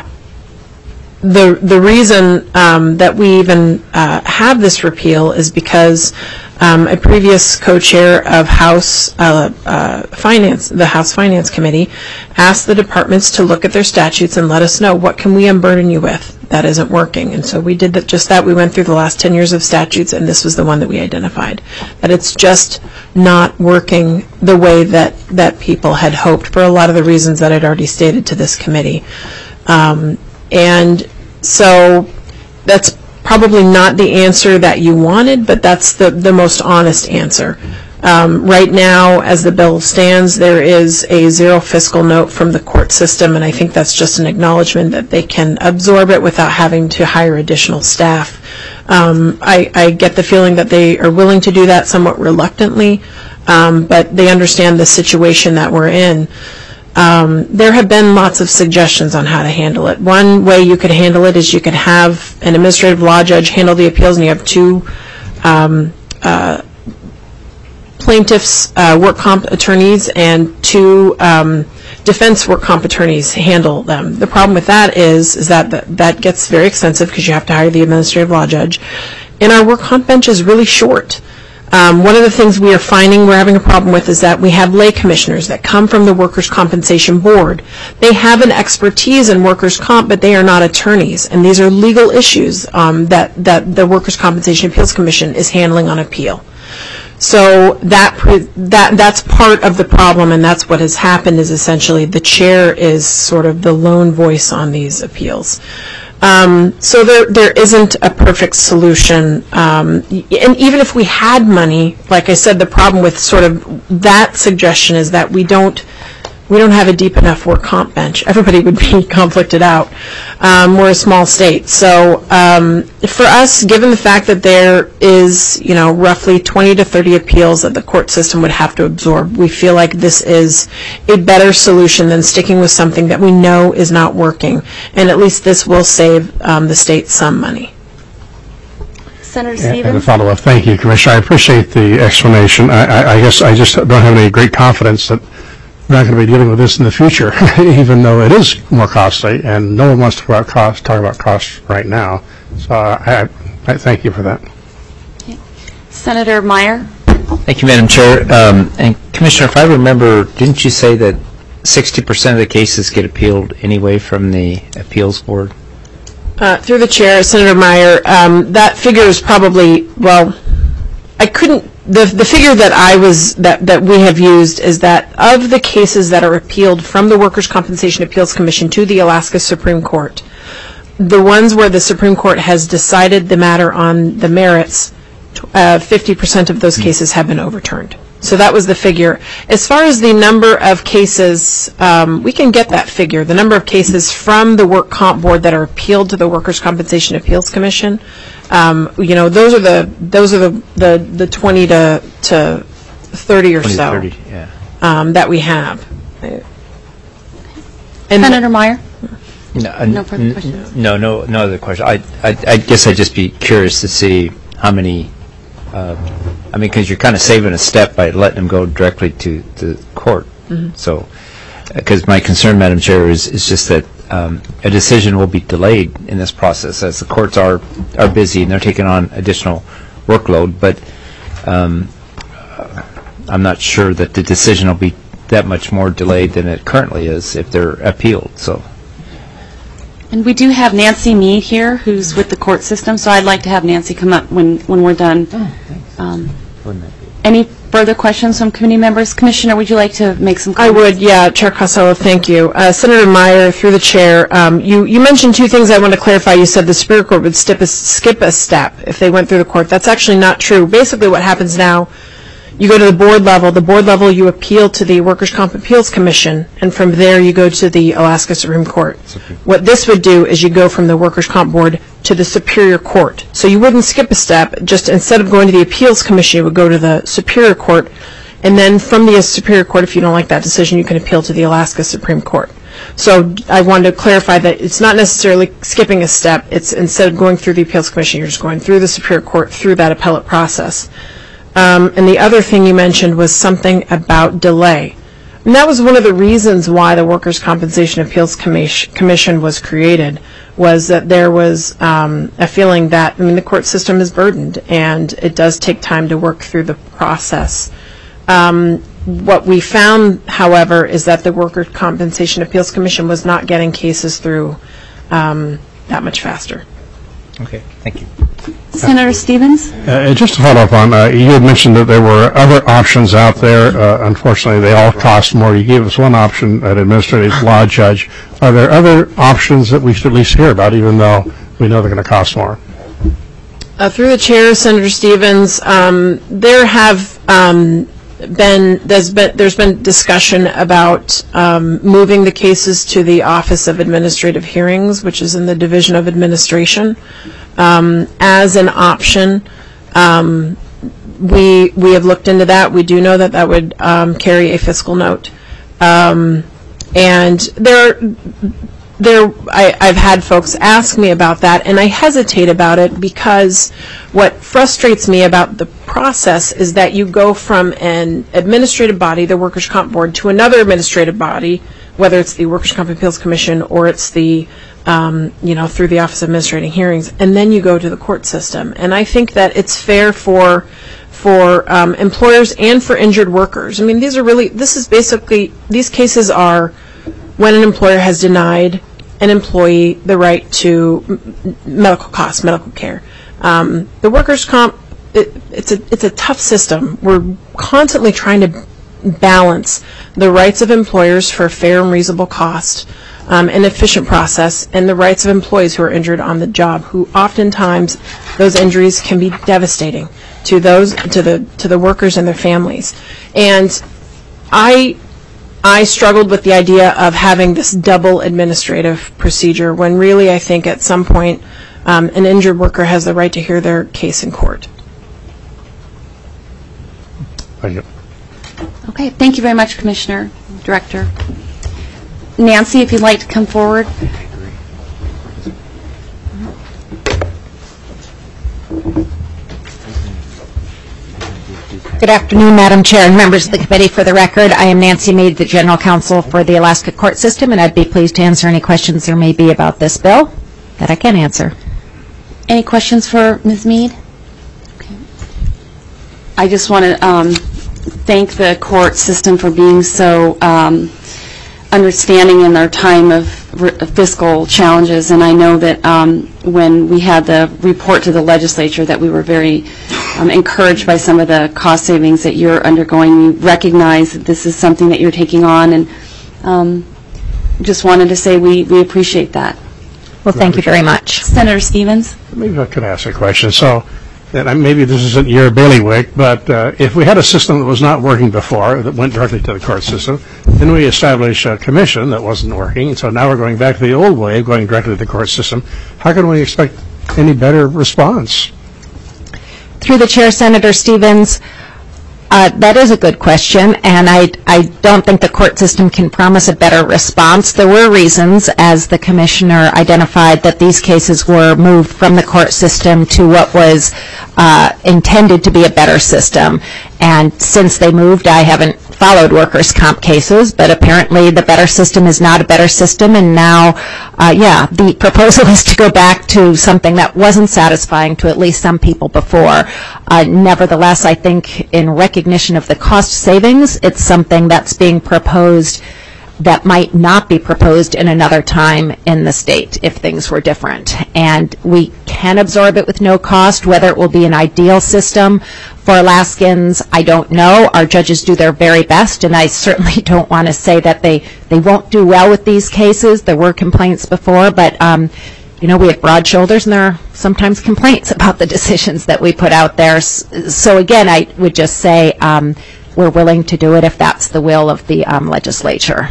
the the reason um, that we even uh, have this repeal is because Um, a previous co-chair of House uh, uh, Finance, the House Finance Committee, asked the departments to look at their statutes and let us know what can we unburden you with that isn't working. And so we did that, just that. We went through the last ten years of statutes, and this was the one that we identified, that it's just not working the way that, that people had hoped for a lot of the reasons that I'd already stated to this committee. Um, and so that's probably not the answer that you wanted, but that's the, the most honest answer. Um, right now, as the bill stands, there is a zero fiscal note from the court system, and I think that's just an acknowledgement that they can absorb it without having to hire additional staff. Um, I, I get the feeling that they are willing to do that somewhat reluctantly, um, but they understand the situation that we're in. Um, there have been lots of suggestions on how to handle it. One way you could handle it is you could have an administrative law judge handle the appeals, and you have two um, uh, plaintiffs' uh, work comp attorneys and two um, defense work comp attorneys handle them. The problem with that is, is that th- that gets very expensive because you have to hire the administrative law judge, and our work comp bench is really short. Um, one of the things we are finding we're having a problem with is that we have lay commissioners that come from the Workers' Compensation Board. They have an expertise in workers' comp, but they are not attorneys, and these are legal issues um, that, that the Workers' Compensation Appeals Commission is handling on appeal. So that pre- that that's part of the problem, and that's what has happened, is essentially the chair is sort of the lone voice on these appeals. Um, so there there isn't a perfect solution, um, and even if we had money, like I said, the problem with sort of that suggestion is that we don't we don't have a deep enough work comp bench. Everybody would be conflicted out. Um, we're a small state, so um, for us, given the fact that there is, you know, roughly twenty to thirty appeals that the court system would have to absorb, we feel like this is a better solution than sticking with something that we know is not working, and at least this will save um, the state some money. Senator And- And a Stevens? follow-up. Thank you, Commissioner. I appreciate the explanation. I, I, I guess I just don't have any great confidence that we're not going to be dealing with this in the future, even though it is more costly, and no one wants to talk about cost, talk about costs right now. So I, I, I thank you for that. Senator Meyer? Thank you, Madam Chair. Um, and Commissioner, if I remember, didn't you say that sixty percent of the cases get appealed anyway from the appeals board? Uh, through the chair, Senator Meyer, um, that figure is probably, well, I couldn't, the the figure that I was, that, that we have used is that of the cases that are appealed from the Workers' Compensation Appeals Commission to the Alaska Supreme Court, the ones where the Supreme Court has decided the matter on the merits, uh, fifty percent of those cases have been overturned. So that was the figure. As far as the number of cases, um, we can get that figure. The number of cases from the Work Comp Board that are appealed to the Workers' Compensation Appeals Commission, um, you know, those are the those are the the, the twenty to to thirty or twenty, so thirty, yeah. um, that we have. And Senator Meyer? No, uh, No further n- questions. No, no, no other question. I, I, I guess I'd just be curious to see how many. Uh, I mean, because you're kind of saving a step by letting them go directly to the court. Mm-hmm. So, because my concern, Madam Chair, is, is just that um, a decision will be delayed in this process as the courts are are busy and they're taking on additional workload. But um, uh, I'm not sure that the decision will be that much more delayed than it currently is if they're appealed. So. And we do have Nancy Mead here, who's with the court system, so I'd like to have Nancy come up when, when we're done. Oh, thanks. Um, Wouldn't that be? Any further questions from committee members? Commissioner, would you like to make some I comments? would, yeah, Chair Costello, thank you. Uh, Senator Meyer, through the chair, um, you, you mentioned two things I want to clarify. You said the Superior Court would skip a, skip a step if they went through the court. That's actually not true. Basically what happens now, you go to the board level. The board level, you appeal to the Workers' Comp Appeals Commission, and from there you go to the Alaska Supreme Court. What this would do is you go from the Workers' Comp Board to the Superior Court. So you wouldn't skip a step. Just instead of going to the Appeals Commission, you would go to the Superior Court, and then from the Superior Court, if you don't like that decision, you can appeal to the Alaska Supreme Court. So I wanted to clarify that it's not necessarily skipping a step. It's instead of going through the Appeals Commission, you're just going through the Superior Court through that appellate process. Um, and the other thing you mentioned was something about delay. And that was one of the reasons why the Workers' Compensation Appeals Commis- Commission was created, was that there was um, a feeling that, I mean, the court system is burdened, and it does take time to work through the process. Um, what we found, however, is that the Workers' Compensation Appeals Commission was not getting cases through um, that much faster. Okay, thank you. Senator Stevens? Uh, just to follow up on, uh, you had mentioned that there were other options out there. Uh, unfortunately, they all cost more. You gave us one option, an administrative law judge. Are there other options that we should at least hear about, even though we know they're going to cost more? Uh, through the chair, Senator Stevens, um, there have um, been there's been there's been discussion about um, moving the cases to the Office of Administrative Hearings, which is in the Division of Administration, um, as an option. Um, we we have looked into that. We do know that that would um, carry a fiscal note, um, and there. There, I, I've had folks ask me about that, and I hesitate about it because what frustrates me about the process is that you go from an administrative body, the Workers' Comp Board, to another administrative body, whether it's the Workers' Comp Appeals Commission or it's the, um, you know, through the Office of Administrative Hearings, and then you go to the court system. And I think that it's fair for for um, employers and for injured workers. I mean, these are really, this is basically, these cases are when an employer has denied an employee the right to m- medical costs, medical care. Um, the workers' comp, it, it's a it's a tough system. We're constantly trying to balance the rights of employers for fair and reasonable cost, um, an efficient process, and the rights of employees who are injured on the job, who oftentimes those injuries can be devastating to those to the to the workers and their families. And I. I struggled with the idea of having this double administrative procedure when really I think at some point um, an injured worker has the right to hear their case in court. Thank you. Okay, thank you very much, Commissioner, Director. Nancy, if you'd like to come forward. Good afternoon, Madam Chair and members of the committee. For the record, I am Nancy Mead, the General Counsel for the Alaska Court System, and I'd be pleased to answer any questions there may be about this bill that I can answer. Any questions for Miz Mead? Okay. I just want to um, thank the court system for being so um, understanding in our time of fiscal challenges, and I know that um, when we had the report to the legislature that we were very um, encouraged by some of the cost savings that you're undergoing. We recognize that this is something that you're taking on, and um, just wanted to say we, we appreciate that. Well, thank you very much. Senator Stevens? Maybe I could ask a question. So, and maybe this isn't your bailiwick, but uh, if we had a system that was not working before that went directly to the court system, then we established a commission that wasn't working, so now we're going back to the old way of going directly to the court system. How can we expect any better response? Through the chair, Senator Stevens, uh, that is a good question, and I, I don't think the court system can promise a better response. There were reasons, as the commissioner identified, that these cases were moved from the court system to what was uh, intended to be a better system. And since they moved, I haven't followed workers' comp cases, but apparently the better system is not a better system, and now, uh, yeah, the proposal is to go back to something that wasn't satisfying to at least some people before. Uh, nevertheless, I think in recognition of the cost savings, it's something that's being proposed that might not be proposed in another time in the state if things were different. And we can absorb it with no cost. Whether it will be an ideal system for Alaskans, I don't know. Our judges do their very best, and I certainly don't want to say that they, they won't do well with these cases. There were complaints before, but um, you know, we have broad shoulders, and there are sometimes complaints about the decisions that we put out there. So again, I would just say um, we're willing to do it if that's the will of the um, legislature.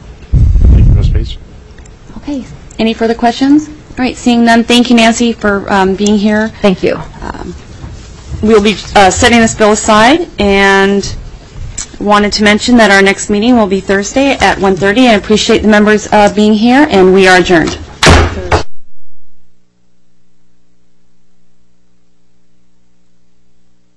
Thank you, Miz Bates. Okay. Any further questions? All right. Seeing none, thank you, Nancy, for um, being here. Thank you. Um, we'll be uh, setting this bill aside, and wanted to mention that our next meeting will be Thursday at one thirty. I appreciate the members uh, being here, and we are adjourned.